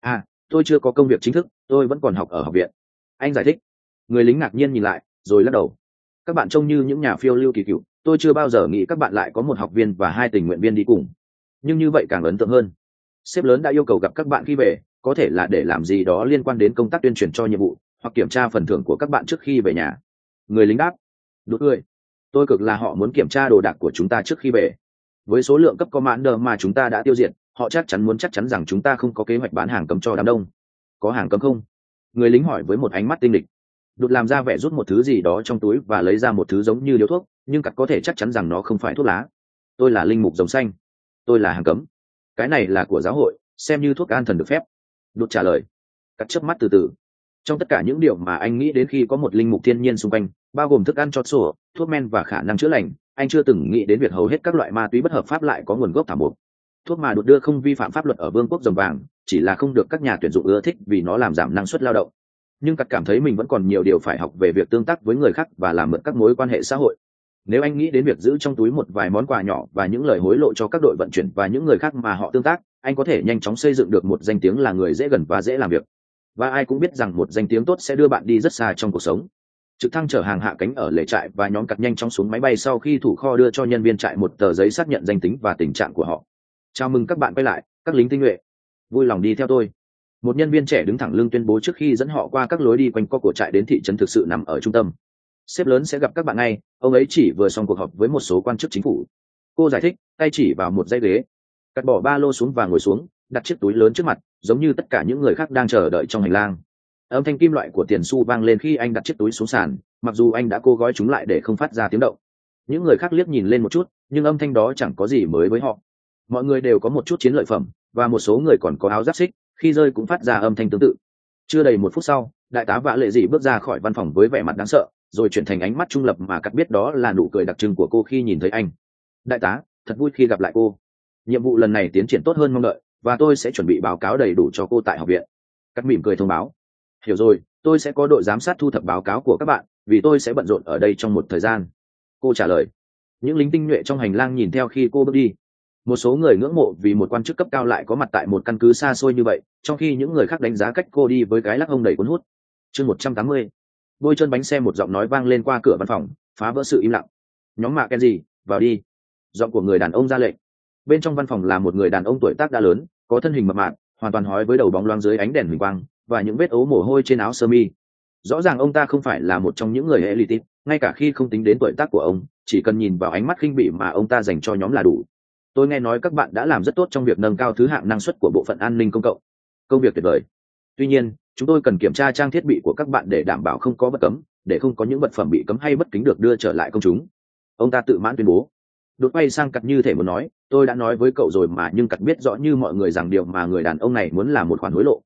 Tôi chưa có công việc chính thức, tôi vẫn còn học ở học viện. Anh giải thích. Người lính ngạc nhiên nhìn lại, rồi lắc đầu. Các bạn trông như những nhà phiêu lưu kỳ cựu, tôi chưa bao giờ nghĩ các bạn lại có một học viên và 2 tình nguyện viên đi cùng. Nhưng như vậy càng ấn tượng hơn. Sếp lớn đã yêu cầu gặp các bạn khi về, có thể là để làm gì đó liên quan đến công tác tuyên truyền cho nhiệm vụ, hoặc kiểm tra phần thưởng của các bạn trước khi về nhà. Người lính đáp. Đột cười. Tôi cực là họ muốn kiểm tra đồ đạc của chúng ta trước khi về. Với số lượng cấp commander mà chúng ta đã tiêu diệt, họ chắc chắn rằng chúng ta không có kế hoạch bán hàng cấm cho đám đông. Có hàng cấm không? Người lính hỏi với một ánh mắt tinh địch. Đột làm ra vẻ rút một thứ gì đó trong túi và lấy ra một thứ giống như điếu thuốc, nhưng Cắt có thể chắc chắn rằng nó không phải thuốc lá. Tôi là linh mục rồng xanh. Tôi là hàng cấm. Cái này là của giáo hội, xem như thuốc an thần được phép. Đột trả lời. Cắt chớp mắt từ từ. Trong tất cả những điều mà anh nghĩ đến khi có một linh mục thiên nhiên xung quanh, bao gồm thức ăn cho sổ, thuốc men và khả năng chữa lành, anh chưa từng nghĩ đến việc hầu hết các loại ma túy bất hợp pháp lại có nguồn gốc thảo mộc. Thuốc mà đột đưa không vi phạm pháp luật ở Vương quốc Rồng Vàng, chỉ là không được các nhà tuyển dụng ưa thích vì nó làm giảm năng suất lao động. Nhưng Cắt cảm thấy mình vẫn còn nhiều điều phải học về việc tương tác với người khác và làm mượn các mối quan hệ xã hội. Nếu anh nghĩ đến việc giữ trong túi một vài món quà nhỏ và những lời hối lộ cho các đội vận chuyển và những người khác mà họ tương tác, anh có thể nhanh chóng xây dựng được một danh tiếng là người dễ gần và dễ làm việc. Và ai cũng biết rằng một danh tiếng tốt sẽ đưa bạn đi rất xa trong cuộc sống. Trực thăng chở hàng hạ cánh ở lề trại và nhóm Cắt nhanh chóng xuống máy bay sau khi thủ kho đưa cho nhân viên trại một tờ giấy xác nhận danh tính và tình trạng của họ. Chào mừng các bạn quay lại, các lính tinh nhuệ. Vui lòng đi theo tôi. Một nhân viên trẻ đứng thẳng lưng tuyên bố trước khi dẫn họ qua các lối đi quanh co của trại đến thị trấn thực sự nằm ở trung tâm. Sếp lớn sẽ gặp các bạn ngay, ông ấy chỉ vừa xong cuộc họp với một số quan chức chính phủ. Cô giải thích, tay chỉ vào một dãy ghế. Cắt bỏ ba lô xuống và ngồi xuống, đặt chiếc túi lớn trước mặt, giống như tất cả những người khác đang chờ đợi trong hành lang. Âm thanh kim loại của tiền xu vang lên khi anh đặt chiếc túi xuống sàn, mặc dù anh đã cố gói chúng lại để không phát ra tiếng động. Những người khác liếc nhìn lên một chút, nhưng âm thanh đó chẳng có gì mới với họ. Mọi người đều có một chút chiến lợi phẩm, và một số người còn có áo giáp xích, khi rơi cũng phát ra âm thanh tương tự. Chưa đầy 1 phút sau, đại tá Vạ Lệ Dị bước ra khỏi văn phòng với vẻ mặt đáng sợ, rồi chuyển thành ánh mắt trung lập mà Cắt biết đó là nụ cười đặc trưng của cô khi nhìn thấy anh. Đại tá, thật vui khi gặp lại cô. Nhiệm vụ lần này tiến triển tốt hơn mong đợi, và tôi sẽ chuẩn bị báo cáo đầy đủ cho cô tại học viện. Cắt mỉm cười thông báo. Hiểu rồi, tôi sẽ có đội giám sát thu thập báo cáo của các bạn, vì tôi sẽ bận rộn ở đây trong một thời gian. Cô trả lời. Những lính tinh nhuệ trong hành lang nhìn theo khi cô bước đi. Một số người ngưỡng mộ vì một quan chức cấp cao lại có mặt tại một căn cứ xa xôi như vậy, trong khi những người khác đánh giá cách cô đi với cái lắc hông đầy cuốn hút. Chương 180. Bôi chân bánh xe, một giọng nói vang lên qua cửa văn phòng, phá vỡ sự im lặng. Nhóm Mạ Kenji, vào đi. Giọng của người đàn ông ra lệnh. Bên trong văn phòng là một người đàn ông tuổi tác đã lớn, có thân hình mập mạp, hoàn toàn hói với đầu bóng loáng dưới ánh đèn huỳnh quang và những vết ố mồ hôi trên áo sơ mi. Rõ ràng ông ta không phải là một trong những người elite, ngay cả khi không tính đến tuổi tác của ông, chỉ cần nhìn vào ánh mắt khinh bỉ mà ông ta dành cho nhóm là đủ. Tôi nghe nói các bạn đã làm rất tốt trong việc nâng cao thứ hạng năng suất của bộ phận an ninh công cộng. Công việc tuyệt vời. Tuy nhiên, chúng tôi cần kiểm tra trang thiết bị của các bạn để đảm bảo không có vật cấm, để không có những vật phẩm bị cấm hay bất kính được đưa trở lại công chúng. Ông ta tự mãn tuyên bố. Đột quay sang Cắt như thể muốn nói, tôi đã nói với cậu rồi mà, nhưng Cắt biết rõ như mọi người rằng điều mà người đàn ông này muốn là một khoản hối lộ.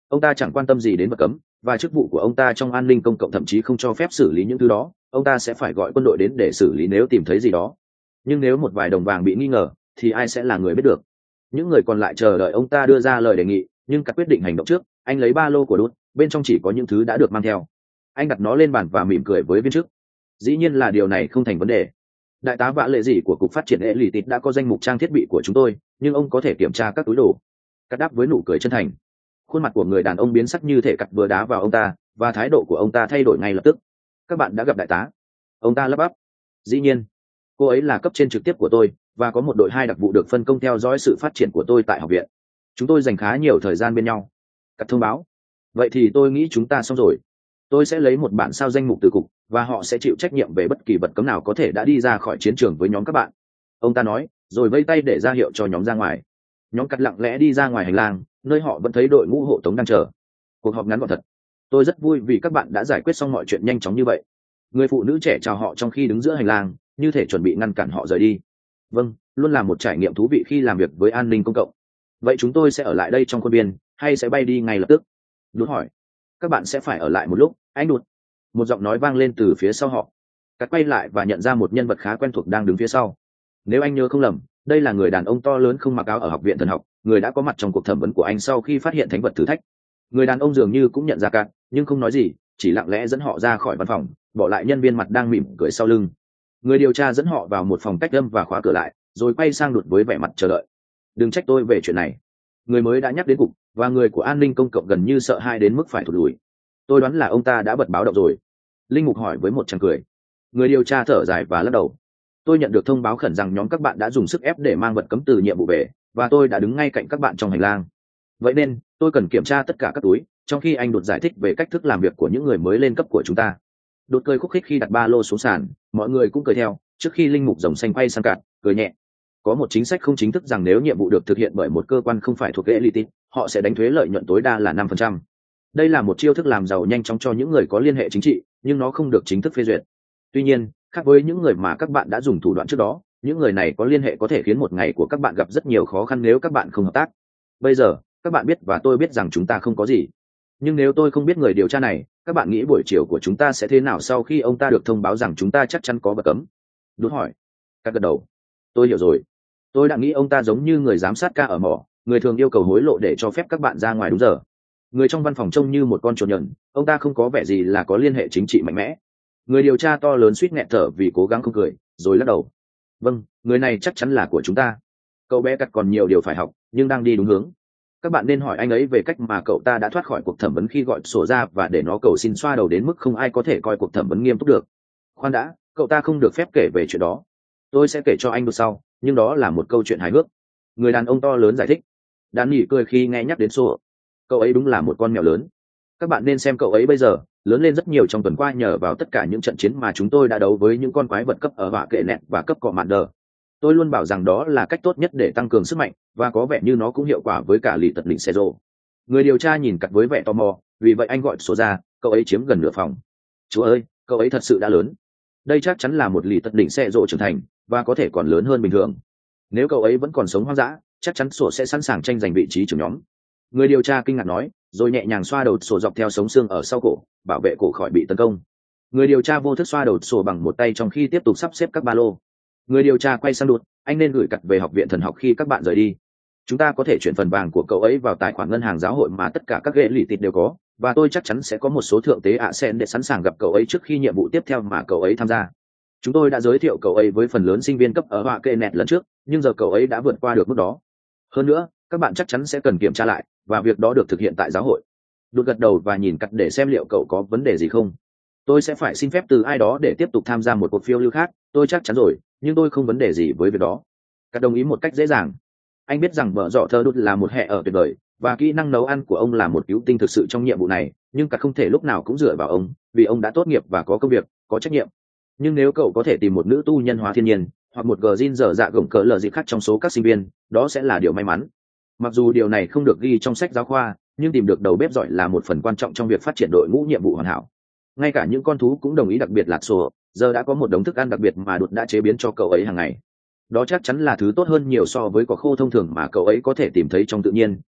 ông ta chẳng quan tâm gì đến vật cấm, và chức vụ của ông ta trong an ninh công cộng thậm chí không cho phép xử lý những thứ đó. Ông ta sẽ phải gọi quân đội đến để xử lý nếu tìm thấy gì đó. Nhưng nếu một vài đồng vàng bị nghi ngờ thì ai sẽ là người biết được? Những người còn lại chờ đợi ông ta đưa ra lời đề nghị, nhưng Cắt quyết định hành động trước. Anh lấy ba lô của Đút, bên trong chỉ có những thứ đã được mang theo. Anh đặt nó lên bàn và mỉm cười với viên chức. Dĩ nhiên là điều này không thành vấn đề. Đại tá Vạ Lệ Dị của cục phát triển Elite đã có danh mục trang thiết bị của chúng tôi, nhưng ông có thể kiểm tra các túi đồ. Cắt đáp với nụ cười chân thành. Khuôn mặt của người đàn ông biến sắc như thể Cắt vừa đá vào ông ta, và thái độ của ông ta thay đổi ngay lập tức. Các bạn đã gặp đại tá? Ông ta lắp bắp. Dĩ nhiên, cô ấy là cấp trên trực tiếp của tôi, và có một đội 2 đặc vụ được phân công theo dõi sự phát triển của tôi tại học viện. Chúng tôi dành khá nhiều thời gian bên nhau. Cắt thông báo. Vậy thì tôi nghĩ chúng ta xong rồi. Tôi sẽ lấy một bản sao danh mục từ cục, và họ sẽ chịu trách nhiệm về bất kỳ vật cấm nào có thể đã đi ra khỏi chiến trường với nhóm các bạn. Ông ta nói, rồi vây tay để ra hiệu cho nhóm ra ngoài. Nhóm Cắt lặng lẽ đi ra ngoài hành lang, nơi họ vẫn thấy đội ngũ hộ tống đang chờ. Cuộc họp ngắn gọn thật. Tôi rất vui vì các bạn đã giải quyết xong mọi chuyện nhanh chóng như vậy. Người phụ nữ trẻ chào họ trong khi đứng giữa hành lang, như thể chuẩn bị ngăn cản họ rời đi. Vâng, luôn là một trải nghiệm thú vị khi làm việc với an ninh công cộng. Vậy chúng tôi sẽ ở lại đây trong khuôn viên, hay sẽ bay đi ngay lập tức? Đút hỏi. Các bạn sẽ phải ở lại một lúc, anh Đút. Một giọng nói vang lên từ phía sau họ. Cắt quay lại và nhận ra một nhân vật khá quen thuộc đang đứng phía sau. Nếu anh nhớ không lầm, đây là người đàn ông to lớn không mặc áo ở học viện thần học, người đã có mặt trong cuộc thẩm vấn của anh sau khi phát hiện thánh vật thử thách. Người đàn ông dường như cũng nhận ra Cắt, nhưng không nói gì, chỉ lặng lẽ dẫn họ ra khỏi văn phòng, bỏ lại nhân viên mặt đang mỉm cười sau lưng. Người điều tra dẫn họ vào một phòng cách âm và khóa cửa lại, rồi quay sang Đút với vẻ mặt chờ đợi. Đừng trách tôi về chuyện này. Người mới đã nhắc đến cục, và người của an ninh công cộng gần như sợ hãi đến mức phải thụt lùi. Tôi đoán là ông ta đã bật báo động rồi. Linh mục hỏi với một tràng cười. Người điều tra thở dài và lắc đầu. Tôi nhận được thông báo khẩn rằng nhóm các bạn đã dùng sức ép để mang vật cấm từ nhiệm vụ về, và tôi đã đứng ngay cạnh các bạn trong hành lang. Vậy nên tôi cần kiểm tra tất cả các túi, trong khi anh Đột giải thích về cách thức làm việc của những người mới lên cấp của chúng ta. Đột cười khúc khích khi đặt ba lô xuống sàn, mọi người cũng cười theo, trước khi linh mục rồng xanh quay sang Cạn, cười nhẹ. Có một chính sách không chính thức rằng nếu nhiệm vụ được thực hiện bởi một cơ quan không phải thuộc elite, họ sẽ đánh thuế lợi nhuận tối đa là 5%. Đây là một chiêu thức làm giàu nhanh chóng cho những người có liên hệ chính trị, nhưng nó không được chính thức phê duyệt. Tuy nhiên, khác với những người mà các bạn đã dùng thủ đoạn trước đó, những người này có liên hệ có thể khiến một ngày của các bạn gặp rất nhiều khó khăn nếu các bạn không hợp tác. Bây giờ, các bạn biết và tôi biết rằng chúng ta không có gì. Nhưng nếu tôi không biết người điều tra này, các bạn nghĩ buổi chiều của chúng ta sẽ thế nào sau khi ông ta được thông báo rằng chúng ta chắc chắn có vật cấm? Đúng hỏi. Các gật đầu. Tôi hiểu rồi. Tôi đã nghĩ ông ta giống như người giám sát ca ở mỏ, người thường yêu cầu hối lộ để cho phép các bạn ra ngoài đúng giờ. Người trong văn phòng trông như một con chuột nhờn, ông ta không có vẻ gì là có liên hệ chính trị mạnh mẽ. Người điều tra to lớn suýt nghẹn thở vì cố gắng không cười, rồi lắc đầu. Vâng, người này chắc chắn là của chúng ta. Cậu bé Cắt còn nhiều điều phải học, nhưng đang đi đúng hướng. Các bạn nên hỏi anh ấy về cách mà cậu ta đã thoát khỏi cuộc thẩm vấn khi gọi sổ ra và để nó cầu xin xoa đầu đến mức không ai có thể coi cuộc thẩm vấn nghiêm túc được. Khoan đã, cậu ta không được phép kể về chuyện đó. Tôi sẽ kể cho anh được sau, nhưng đó là một câu chuyện hài hước. Người đàn ông to lớn giải thích. Đàn nhỉ cười khi nghe nhắc đến sổ. Cậu ấy đúng là một con mèo lớn. Các bạn nên xem cậu ấy bây giờ, lớn lên rất nhiều trong tuần qua nhờ vào tất cả những trận chiến mà chúng tôi đã đấu với những con quái vật cấp ở vạ kệ nẹt và cấp cọ mạn đờ. Tôi luôn bảo rằng đó là cách tốt nhất để tăng cường sức mạnh, và có vẻ như nó cũng hiệu quả với cả lì tật lỉnh xe rộ. Người điều tra nhìn Cắt với vẻ tò mò, vì vậy anh gọi số ra. Cậu ấy chiếm gần nửa phòng. Chúa ơi, cậu ấy thật sự đã lớn. Đây chắc chắn là một lì tật đỉnh xe rộ trưởng thành, và có thể còn lớn hơn bình thường. Nếu cậu ấy vẫn còn sống hoang dã, chắc chắn sổ sẽ sẵn sàng tranh giành vị trí trưởng nhóm. Người điều tra kinh ngạc nói, rồi nhẹ nhàng xoa đầu sổ dọc theo sống xương ở sau cổ, bảo vệ cổ khỏi bị tấn công. Người điều tra vô thức xoa đầu sổ bằng một tay trong khi tiếp tục sắp xếp các ba lô. Người điều tra quay sang Đột, anh nên gửi Cắt về học viện thần học khi các bạn rời đi. Chúng ta có thể chuyển phần vàng của cậu ấy vào tài khoản ngân hàng giáo hội mà tất cả các ghệ lì tịt đều có, và tôi chắc chắn sẽ có một số thượng tế ạ sen để sẵn sàng gặp cậu ấy trước khi nhiệm vụ tiếp theo mà cậu ấy tham gia. Chúng tôi đã giới thiệu cậu ấy với phần lớn sinh viên cấp ở họa kê nẹt lần trước, nhưng giờ cậu ấy đã vượt qua được mức đó. Hơn nữa, các bạn chắc chắn sẽ cần kiểm tra lại, và việc đó được thực hiện tại giáo hội. Đột gật đầu và nhìn Cắt để xem liệu cậu có vấn đề gì không. Tôi sẽ phải xin phép từ ai đó để tiếp tục tham gia một cuộc phiêu lưu khác, tôi chắc chắn rồi, nhưng tôi không vấn đề gì với việc đó. Cắt đồng ý một cách dễ dàng. Anh biết rằng vợ dọ thơ Đột là một hệ ở tuyệt vời, và kỹ năng nấu ăn của ông là một cứu tinh thực sự trong nhiệm vụ này, nhưng Cắt không thể lúc nào cũng dựa vào ông, vì ông đã tốt nghiệp và có công việc, có trách nhiệm. Nhưng nếu cậu có thể tìm một nữ tu nhân hóa thiên nhiên, hoặc một gờ zin dở dạ gồng cỡ lờ gì khác trong số các sinh viên, đó sẽ là điều may mắn. Mặc dù điều này không được ghi trong sách giáo khoa, nhưng tìm được đầu bếp giỏi là một phần quan trọng trong việc phát triển đội ngũ nhiệm vụ hoàn hảo. Ngay cả những con thú cũng đồng ý, đặc biệt là sổ, giờ đã có một đống thức ăn đặc biệt mà Đột đã chế biến cho cậu ấy hàng ngày. Đó chắc chắn là thứ tốt hơn nhiều so với cỏ khô thông thường mà cậu ấy có thể tìm thấy trong tự nhiên,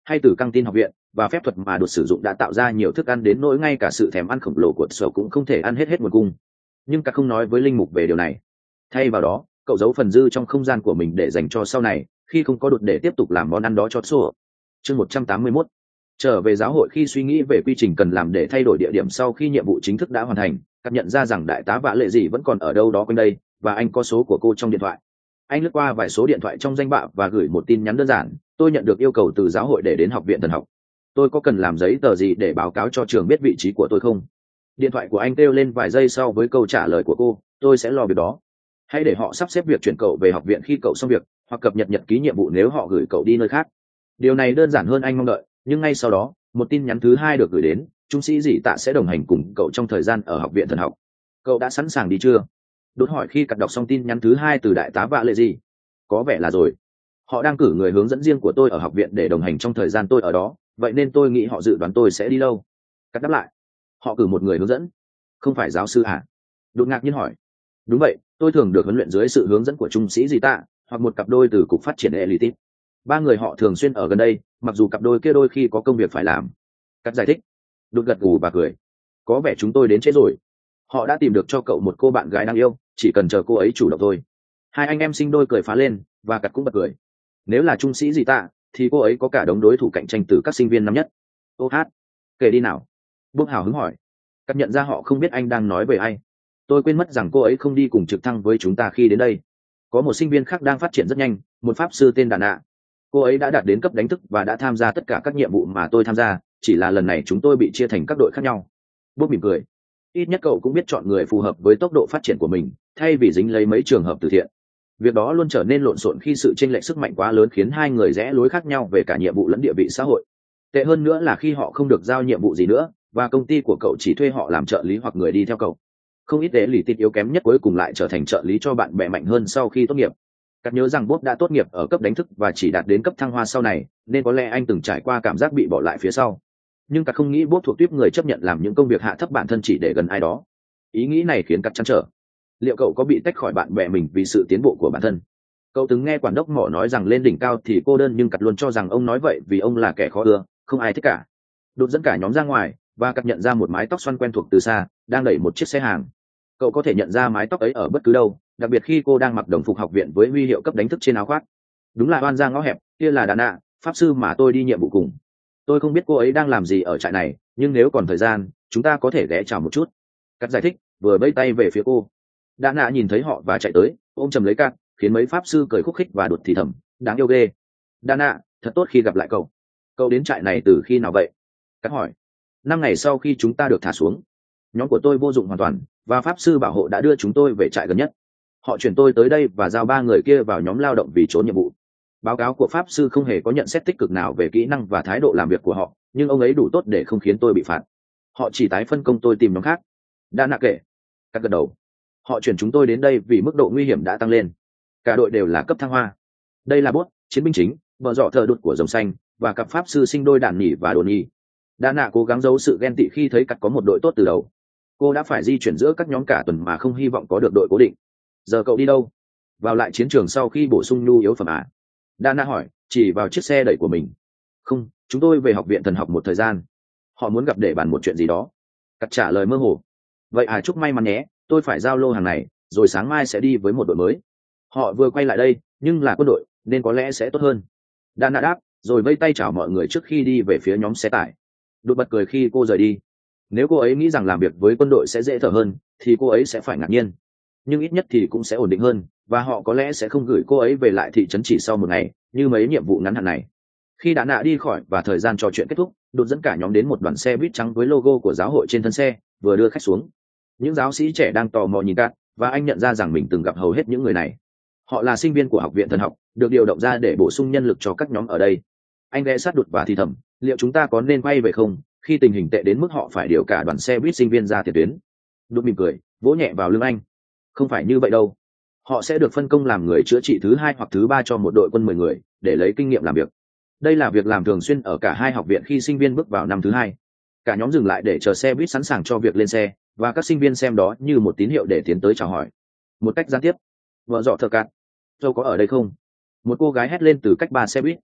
hay từ căng tin học viện và phép thuật mà đột sử dụng đã tạo ra nhiều thức ăn đến nỗi ngay cả sự thèm ăn khổng lồ của sở cũng không thể ăn hết nguồn cung. Nhưng cả không nói với linh mục về điều này. Thay vào đó, cậu giấu phần dư trong không gian của mình để dành cho sau này, khi không có đột để tiếp tục làm món ăn đó cho sổ. Chương 181. Trở về giáo hội khi suy nghĩ về quy trình cần làm để thay đổi địa điểm sau khi nhiệm vụ chính thức đã hoàn thành, cảm nhận ra rằng đại tá vạ lệ gì vẫn còn ở đâu đó quanh đây, và anh có số của cô trong điện thoại. Anh lướt qua vài số điện thoại trong danh bạ và gửi một tin nhắn đơn giản: tôi nhận được yêu cầu từ giáo hội để đến học viện thần học. Tôi có cần làm giấy tờ gì để báo cáo cho trường biết vị trí của tôi không? Điện thoại của anh kêu lên vài giây sau với câu trả lời của cô: tôi sẽ lo việc đó. Hãy để họ sắp xếp việc chuyển cậu về học viện khi cậu xong việc, hoặc cập nhật nhật ký nhiệm vụ nếu họ gửi cậu đi nơi khác. Điều này đơn giản hơn anh mong đợi, nhưng ngay sau đó, một tin nhắn thứ hai được gửi đến: trung sĩ dì tạ sẽ đồng hành cùng cậu trong thời gian ở học viện thần học. Cậu đã sẵn sàng đi chưa? Đốt hỏi khi cắt đọc xong tin nhắn thứ hai từ đại tá vạ lệ gì. Có vẻ là rồi. Họ đang cử người hướng dẫn riêng của tôi ở học viện để đồng hành trong thời gian tôi ở đó, vậy nên tôi nghĩ họ dự đoán tôi sẽ đi lâu. Cắt đáp lại: họ cử một người hướng dẫn? Không phải giáo sư à? Đột ngạc nhiên hỏi: đúng vậy, tôi thường được huấn luyện dưới sự hướng dẫn của trung sĩ dì tạ, hoặc một cặp đôi từ cục phát triển elite. Ba người họ thường xuyên ở gần đây, mặc dù cặp đôi kia đôi khi có công việc phải làm. Cắt giải thích. Đột gật gù và cười: có vẻ chúng tôi đến trễ rồi. Họ đã tìm được cho cậu một cô bạn gái đáng yêu, chỉ cần chờ cô ấy chủ động thôi. Hai anh em sinh đôi cười phá lên, và Cắt cũng bật cười. Nếu là trung sĩ dì tạ, thì cô ấy có cả đống đối thủ cạnh tranh từ các sinh viên năm nhất. Ô hát, kể đi nào. Bốc hào hứng hỏi. Cắt nhận ra họ không biết anh đang nói về ai. Tôi quên mất rằng cô ấy không đi cùng trực thăng với chúng ta khi đến đây. Có một sinh viên khác đang phát triển rất nhanh, một pháp sư tên Đà Nạ. Cô ấy đã đạt đến cấp đánh thức và đã tham gia tất cả các nhiệm vụ mà tôi tham gia, chỉ là lần này chúng tôi bị chia thành các đội khác nhau. Bốc mỉm cười. Ít nhất cậu cũng biết chọn người phù hợp với tốc độ phát triển của mình, thay vì dính lấy mấy trường hợp từ thiện. Việc đó luôn trở nên lộn xộn khi sự chênh lệch sức mạnh quá lớn khiến hai người rẽ lối khác nhau về cả nhiệm vụ lẫn địa vị xã hội. Tệ hơn nữa là khi họ không được giao nhiệm vụ gì nữa, và công ty của cậu chỉ thuê họ làm trợ lý hoặc người đi theo cậu. Không ít đệ lì tịt yếu kém nhất cuối cùng lại trở thành trợ lý cho bạn bè mạnh hơn sau khi tốt nghiệp. Cắt nhớ rằng Bob đã tốt nghiệp ở cấp đánh thức và chỉ đạt đến cấp thăng hoa sau này, nên có lẽ anh từng trải qua cảm giác bị bỏ lại phía sau. Nhưng Cắt không nghĩ Bob thuộc tuýp người chấp nhận làm những công việc hạ thấp bản thân chỉ để gần ai đó. Ý nghĩ này khiến Cắt trăn trở. Liệu cậu có bị tách khỏi bạn bè mình vì sự tiến bộ của bản thân? Cậu từng nghe quản đốc mỏ nói rằng lên đỉnh cao thì cô đơn, nhưng Cắt luôn cho rằng ông nói vậy vì ông là kẻ khó ưa, không ai thích cả. Đột dẫn cả nhóm ra ngoài, và Cắt nhận ra một mái tóc xoăn quen thuộc từ xa, đang đẩy một chiếc xe hàng. Cậu có thể nhận ra mái tóc ấy ở bất cứ đâu, đặc biệt khi cô đang mặc đồng phục học viện với huy hiệu cấp đánh thức trên áo khoác. Đúng là oan ra ngõ hẹp, kia là Đà Nạ, pháp sư mà tôi đi nhiệm vụ cùng. Tôi không biết cô ấy đang làm gì ở trại này, nhưng nếu còn thời gian, chúng ta có thể ghé chào một chút. Cắt giải thích, vừa vẫy tay về phía cô. Đà Nạ nhìn thấy họ và chạy tới, ôm chầm lấy Cắt, khiến mấy pháp sư cười khúc khích và đột thì thầm: đáng yêu ghê. Đà Nạ, thật tốt khi gặp lại cậu. Cậu đến trại này từ khi nào vậy? Cắt hỏi. 5 ngày sau khi chúng ta được thả xuống. Nhóm của tôi vô dụng hoàn toàn, và pháp sư bảo hộ đã đưa chúng tôi về trại gần nhất. Họ chuyển tôi tới đây và giao 3 người kia vào nhóm lao động vì trốn nhiệm vụ. Báo cáo của pháp sư không hề có nhận xét tích cực nào về kỹ năng và thái độ làm việc của họ, nhưng ông ấy đủ tốt để không khiến tôi bị phạt. Họ chỉ tái phân công tôi tìm nhóm khác. Đã nạ kể. Cắt gật đầu. Họ chuyển chúng tôi đến đây vì mức độ nguy hiểm đã tăng lên. Cả đội đều là cấp thăng hoa. Đây là Bốt, chiến binh chính, vợ dọ thợ đột của rồng xanh, và cặp pháp sư sinh đôi đàn nhỉ và đồn nhỉ. Đã nạ cố gắng giấu sự ghen tị khi thấy Cắt có một đội tốt từ đầu. Cô đã phải di chuyển giữa các nhóm cả tuần mà không hy vọng có được đội cố định. Giờ cậu đi đâu? Vào lại chiến trường sau khi bổ sung nhu yếu phẩm à? Dana hỏi, chỉ vào chiếc xe đẩy của mình. Không, chúng tôi về học viện thần học một thời gian. Họ muốn gặp để bàn một chuyện gì đó. Cắt trả lời mơ hồ. Vậy à, chúc may mắn nhé, tôi phải giao lô hàng này, rồi sáng mai sẽ đi với một đội mới. Họ vừa quay lại đây, nhưng là quân đội, nên có lẽ sẽ tốt hơn. Dana đáp, rồi vây tay chào mọi người trước khi đi về phía nhóm xe tải. Đột bật cười khi cô rời đi. Nếu cô ấy nghĩ rằng làm việc với quân đội sẽ dễ thở hơn, thì cô ấy sẽ phải ngạc nhiên. Nhưng ít nhất thì cũng sẽ ổn định hơn, và họ có lẽ sẽ không gửi cô ấy về lại thị trấn chỉ sau một ngày, như mấy nhiệm vụ ngắn hạn này. Khi đã nạ đi khỏi và thời gian trò chuyện kết thúc, đột dẫn cả nhóm đến một đoàn xe buýt trắng với logo của giáo hội trên thân xe, vừa đưa khách xuống. Những giáo sĩ trẻ đang tò mò nhìn Cát, và anh nhận ra rằng mình từng gặp hầu hết những người này. Họ là sinh viên của học viện thần học, được điều động ra để bổ sung nhân lực cho các nhóm ở đây. Anh ghé sát đột và thì thầm, liệu chúng ta có nên quay về không, khi tình hình tệ đến mức họ phải điều cả đoàn xe buýt sinh viên ra tiền tuyến? Đột mỉm cười, vỗ nhẹ vào lưng anh. Không phải như vậy đâu. Họ sẽ được phân công làm người chữa trị thứ 2 hoặc thứ 3 cho một đội quân 10 người, để lấy kinh nghiệm làm việc. Đây là việc làm thường xuyên ở cả hai học viện khi sinh viên bước vào năm thứ 2. Cả nhóm dừng lại để chờ xe buýt sẵn sàng cho việc lên xe, và các sinh viên xem đó như một tín hiệu để tiến tới chào hỏi. Một cách gián tiếp. Vợ dọ thợ cạn. Dâu có ở đây không? Một cô gái hét lên từ cách 3 xe buýt.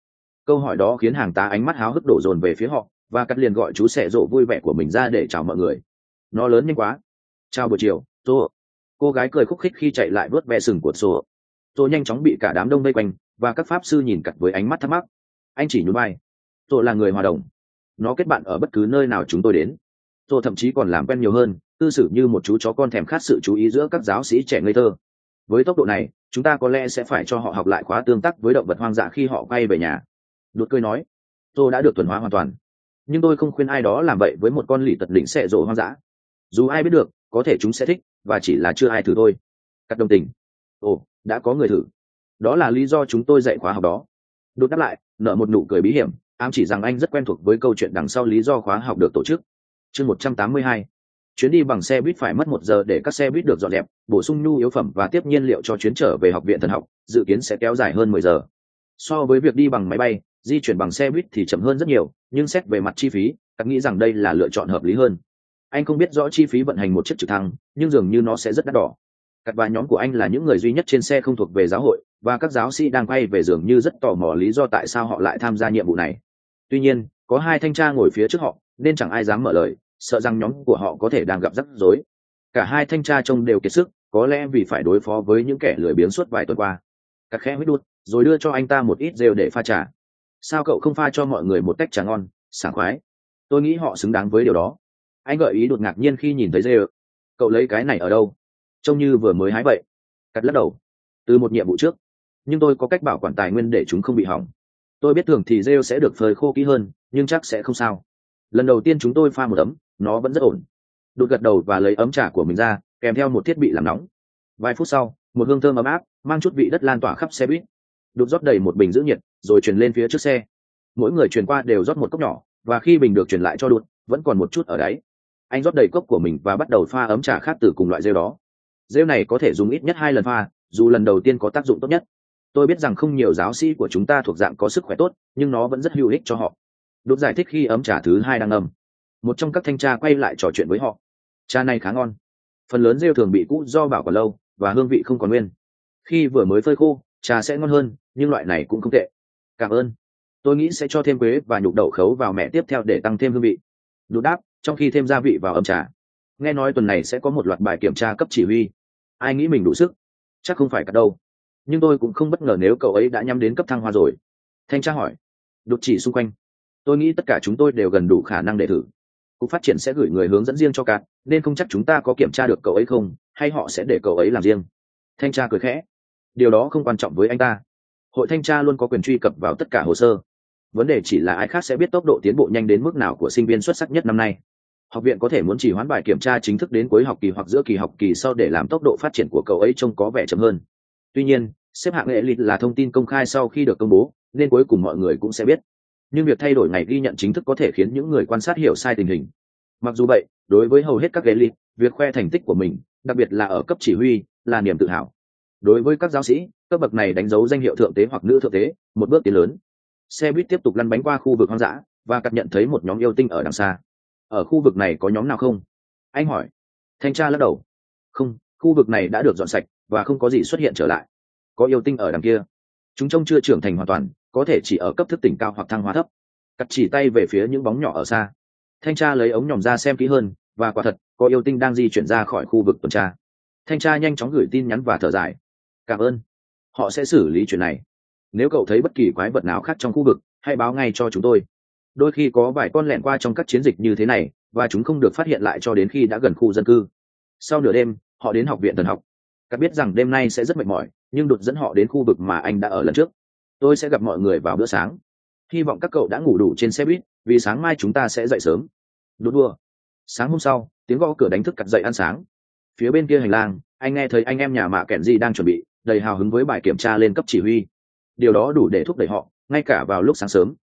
Câu hỏi đó khiến hàng tá ánh mắt háo hức đổ dồn về phía họ, và cắt liền gọi chú xẻ rộ vui vẻ của mình ra để chào mọi người. Nó lớn nhanh quá. Chào buổi chiều, Tô. Cô gái cười khúc khích khi chạy lại vuốt ve sừng của Tô. Tô nhanh chóng bị cả đám đông vây quanh, và các pháp sư nhìn cặt với ánh mắt thắc mắc. Anh chỉ nhún vai. Tô là người hòa đồng. Nó kết bạn ở bất cứ nơi nào chúng tôi đến. Tô thậm chí còn làm quen nhiều hơn, cư xử như một chú chó con thèm khát sự chú ý giữa các giáo sĩ trẻ ngây thơ. Với tốc độ này, chúng ta có lẽ sẽ phải cho họ học lại khóa tương tác với động vật hoang dã khi họ quay về nhà. Đột cười nói. Tô đã được thuần hóa hoàn toàn, nhưng tôi không khuyên ai đó làm vậy với một con lỷ tật đỉnh xệ rộ hoang dã. Dù ai biết được, có thể chúng sẽ thích, và chỉ là chưa ai thử thôi. Cắt đồng tình. Ồ, đã có người thử. Đó là lý do chúng tôi dạy khóa học đó. Đột đáp lại, nở một nụ cười bí hiểm, ám chỉ rằng anh rất quen thuộc với câu chuyện đằng sau lý do khóa học được tổ chức. Chương 182. Chuyến đi bằng xe buýt phải mất 1 giờ để các xe buýt được dọn dẹp, bổ sung nhu yếu phẩm và tiếp nhiên liệu cho chuyến trở về học viện thần học, dự kiến sẽ kéo dài hơn 10 giờ. So với việc đi bằng máy bay, di chuyển bằng xe buýt thì chậm hơn rất nhiều, nhưng xét về mặt chi phí, các nghĩ rằng đây là lựa chọn hợp lý hơn. Anh không biết rõ chi phí vận hành một chiếc trực thăng, nhưng dường như nó sẽ rất đắt đỏ. Các và nhóm của anh là những người duy nhất trên xe không thuộc về giáo hội, và các giáo sĩ đang quay về dường như rất tò mò lý do tại sao họ lại tham gia nhiệm vụ này. Tuy nhiên, có 2 thanh tra ngồi phía trước họ, nên chẳng ai dám mở lời, sợ rằng nhóm của họ có thể đang gặp rắc rối. Cả 2 thanh tra trông đều kiệt sức, có lẽ vì phải đối phó với những kẻ lười biếng suốt vài tuần qua. Các khẽ huýt đút, rồi đưa cho anh ta một ít rượu để pha trà. Sao cậu không pha cho mọi người một tách trà ngon, sảng khoái? Tôi nghĩ họ xứng đáng với điều đó. Anh gợi ý đột ngạc nhiên khi nhìn thấy rượu. Cậu lấy cái này ở đâu? Trông như vừa mới hái vậy. Cắt lắc đầu. Từ một nhiệm vụ trước. Nhưng tôi có cách bảo quản tài nguyên để chúng không bị hỏng. Tôi biết thường thì rêu sẽ được phơi khô kỹ hơn, nhưng chắc sẽ không sao. Lần đầu tiên chúng tôi pha một ấm, nó vẫn rất ổn. Đột gật đầu và lấy ấm trà của mình ra, kèm theo một thiết bị làm nóng. Vài phút sau, một hương thơm ấm áp mang chút vị đất lan tỏa khắp xe buýt. Đột rót đầy một bình giữ nhiệt, rồi truyền lên phía trước xe. Mỗi người truyền qua đều rót một cốc nhỏ, và khi bình được truyền lại cho Đột, vẫn còn một chút ở đáy. Anh rót đầy cốc của mình và bắt đầu pha ấm trà khác từ cùng loại rêu đó. Rêu này có thể dùng ít nhất 2 lần pha, dù lần đầu tiên có tác dụng tốt nhất. Tôi biết rằng không nhiều giáo sĩ của chúng ta thuộc dạng có sức khỏe tốt, nhưng nó vẫn rất hữu ích cho họ. Đột giải thích khi ấm trà thứ 2 đang ấm. Một trong các thanh tra quay lại trò chuyện với họ. Trà này khá ngon. Phần lớn rêu thường bị cũ do bảo quản lâu, và hương vị không còn nguyên. Khi vừa mới phơi khô, trà sẽ ngon hơn, nhưng loại này cũng không tệ. Cảm ơn. Tôi nghĩ sẽ cho thêm quế và nhục đậu khấu vào mẻ tiếp theo để tăng thêm hương vị. Đột đáp, trong khi thêm gia vị vào ấm trà. Nghe nói tuần này sẽ có một loạt bài kiểm tra cấp chỉ huy. Ai nghĩ mình đủ sức? Chắc không phải cả đâu. Nhưng tôi cũng không bất ngờ nếu cậu ấy đã nhắm đến cấp thăng hoa rồi. Thanh tra hỏi. Đột chỉ xung quanh. Tôi nghĩ tất cả chúng tôi đều gần đủ khả năng để thử. Cục phát triển sẽ gửi người hướng dẫn riêng cho Cát, nên không chắc chúng ta có kiểm tra được cậu ấy không, hay họ sẽ để cậu ấy làm riêng. Thanh tra cười khẽ. Điều đó không quan trọng với anh ta. Hội thanh tra luôn có quyền truy cập vào tất cả hồ sơ. Vấn đề chỉ là ai khác sẽ biết tốc độ tiến bộ nhanh đến mức nào của sinh viên xuất sắc nhất năm nay. Học viện có thể muốn chỉ hoãn bài kiểm tra chính thức đến cuối học kỳ hoặc giữa kỳ học kỳ sau để làm tốc độ phát triển của cậu ấy trông có vẻ chậm hơn. Tuy nhiên, xếp hạng elite là thông tin công khai sau khi được công bố, nên cuối cùng mọi người cũng sẽ biết. Nhưng việc thay đổi ngày ghi nhận chính thức có thể khiến những người quan sát hiểu sai tình hình. Mặc dù vậy, đối với hầu hết các elite, việc khoe thành tích của mình, đặc biệt là ở cấp chỉ huy, là niềm tự hào. Đối với các giáo sĩ, cấp bậc này đánh dấu danh hiệu thượng tế hoặc nữ thượng tế, một bước tiến lớn. Xe buýt tiếp tục lăn bánh qua khu vực hoang dã, và Cát nhận thấy một nhóm yêu tinh ở đằng xa. Ở khu vực này có nhóm nào không? Anh hỏi. Thanh tra lắc đầu. Không, khu vực này đã được dọn sạch, và không có gì xuất hiện trở lại. Có yêu tinh ở đằng kia. Chúng trông chưa trưởng thành hoàn toàn, có thể chỉ ở cấp thức tỉnh cao hoặc thăng hóa thấp. Cát chỉ tay về phía những bóng nhỏ ở xa. Thanh tra lấy ống nhòm ra xem kỹ hơn, và quả thật, có yêu tinh đang di chuyển ra khỏi khu vực tuần tra. Thanh tra nhanh chóng gửi tin nhắn và thở dài. Cảm ơn. Họ sẽ xử lý chuyện này. Nếu cậu thấy bất kỳ quái vật nào khác trong khu vực, hãy báo ngay cho chúng tôi. Đôi khi có vài con lẻn qua trong các chiến dịch như thế này, và chúng không được phát hiện lại cho đến khi đã gần khu dân cư. Sau nửa đêm, họ đến học viện thần học. Các biết rằng đêm nay sẽ rất mệt mỏi, nhưng Đột dẫn họ đến khu vực mà anh đã ở lần trước. Tôi sẽ gặp mọi người vào bữa sáng. Hy vọng các cậu đã ngủ đủ trên xe buýt, vì sáng mai chúng ta sẽ dậy sớm. Đột đua. Sáng hôm sau, tiếng gõ cửa đánh thức Cát dậy ăn sáng. Phía bên kia hành lang, anh nghe thấy anh em nhà mạ kẻn gì đang chuẩn bị, đầy hào hứng với bài kiểm tra lên cấp chỉ huy. Điều đó đủ để thúc đẩy họ, ngay cả vào lúc sáng sớm.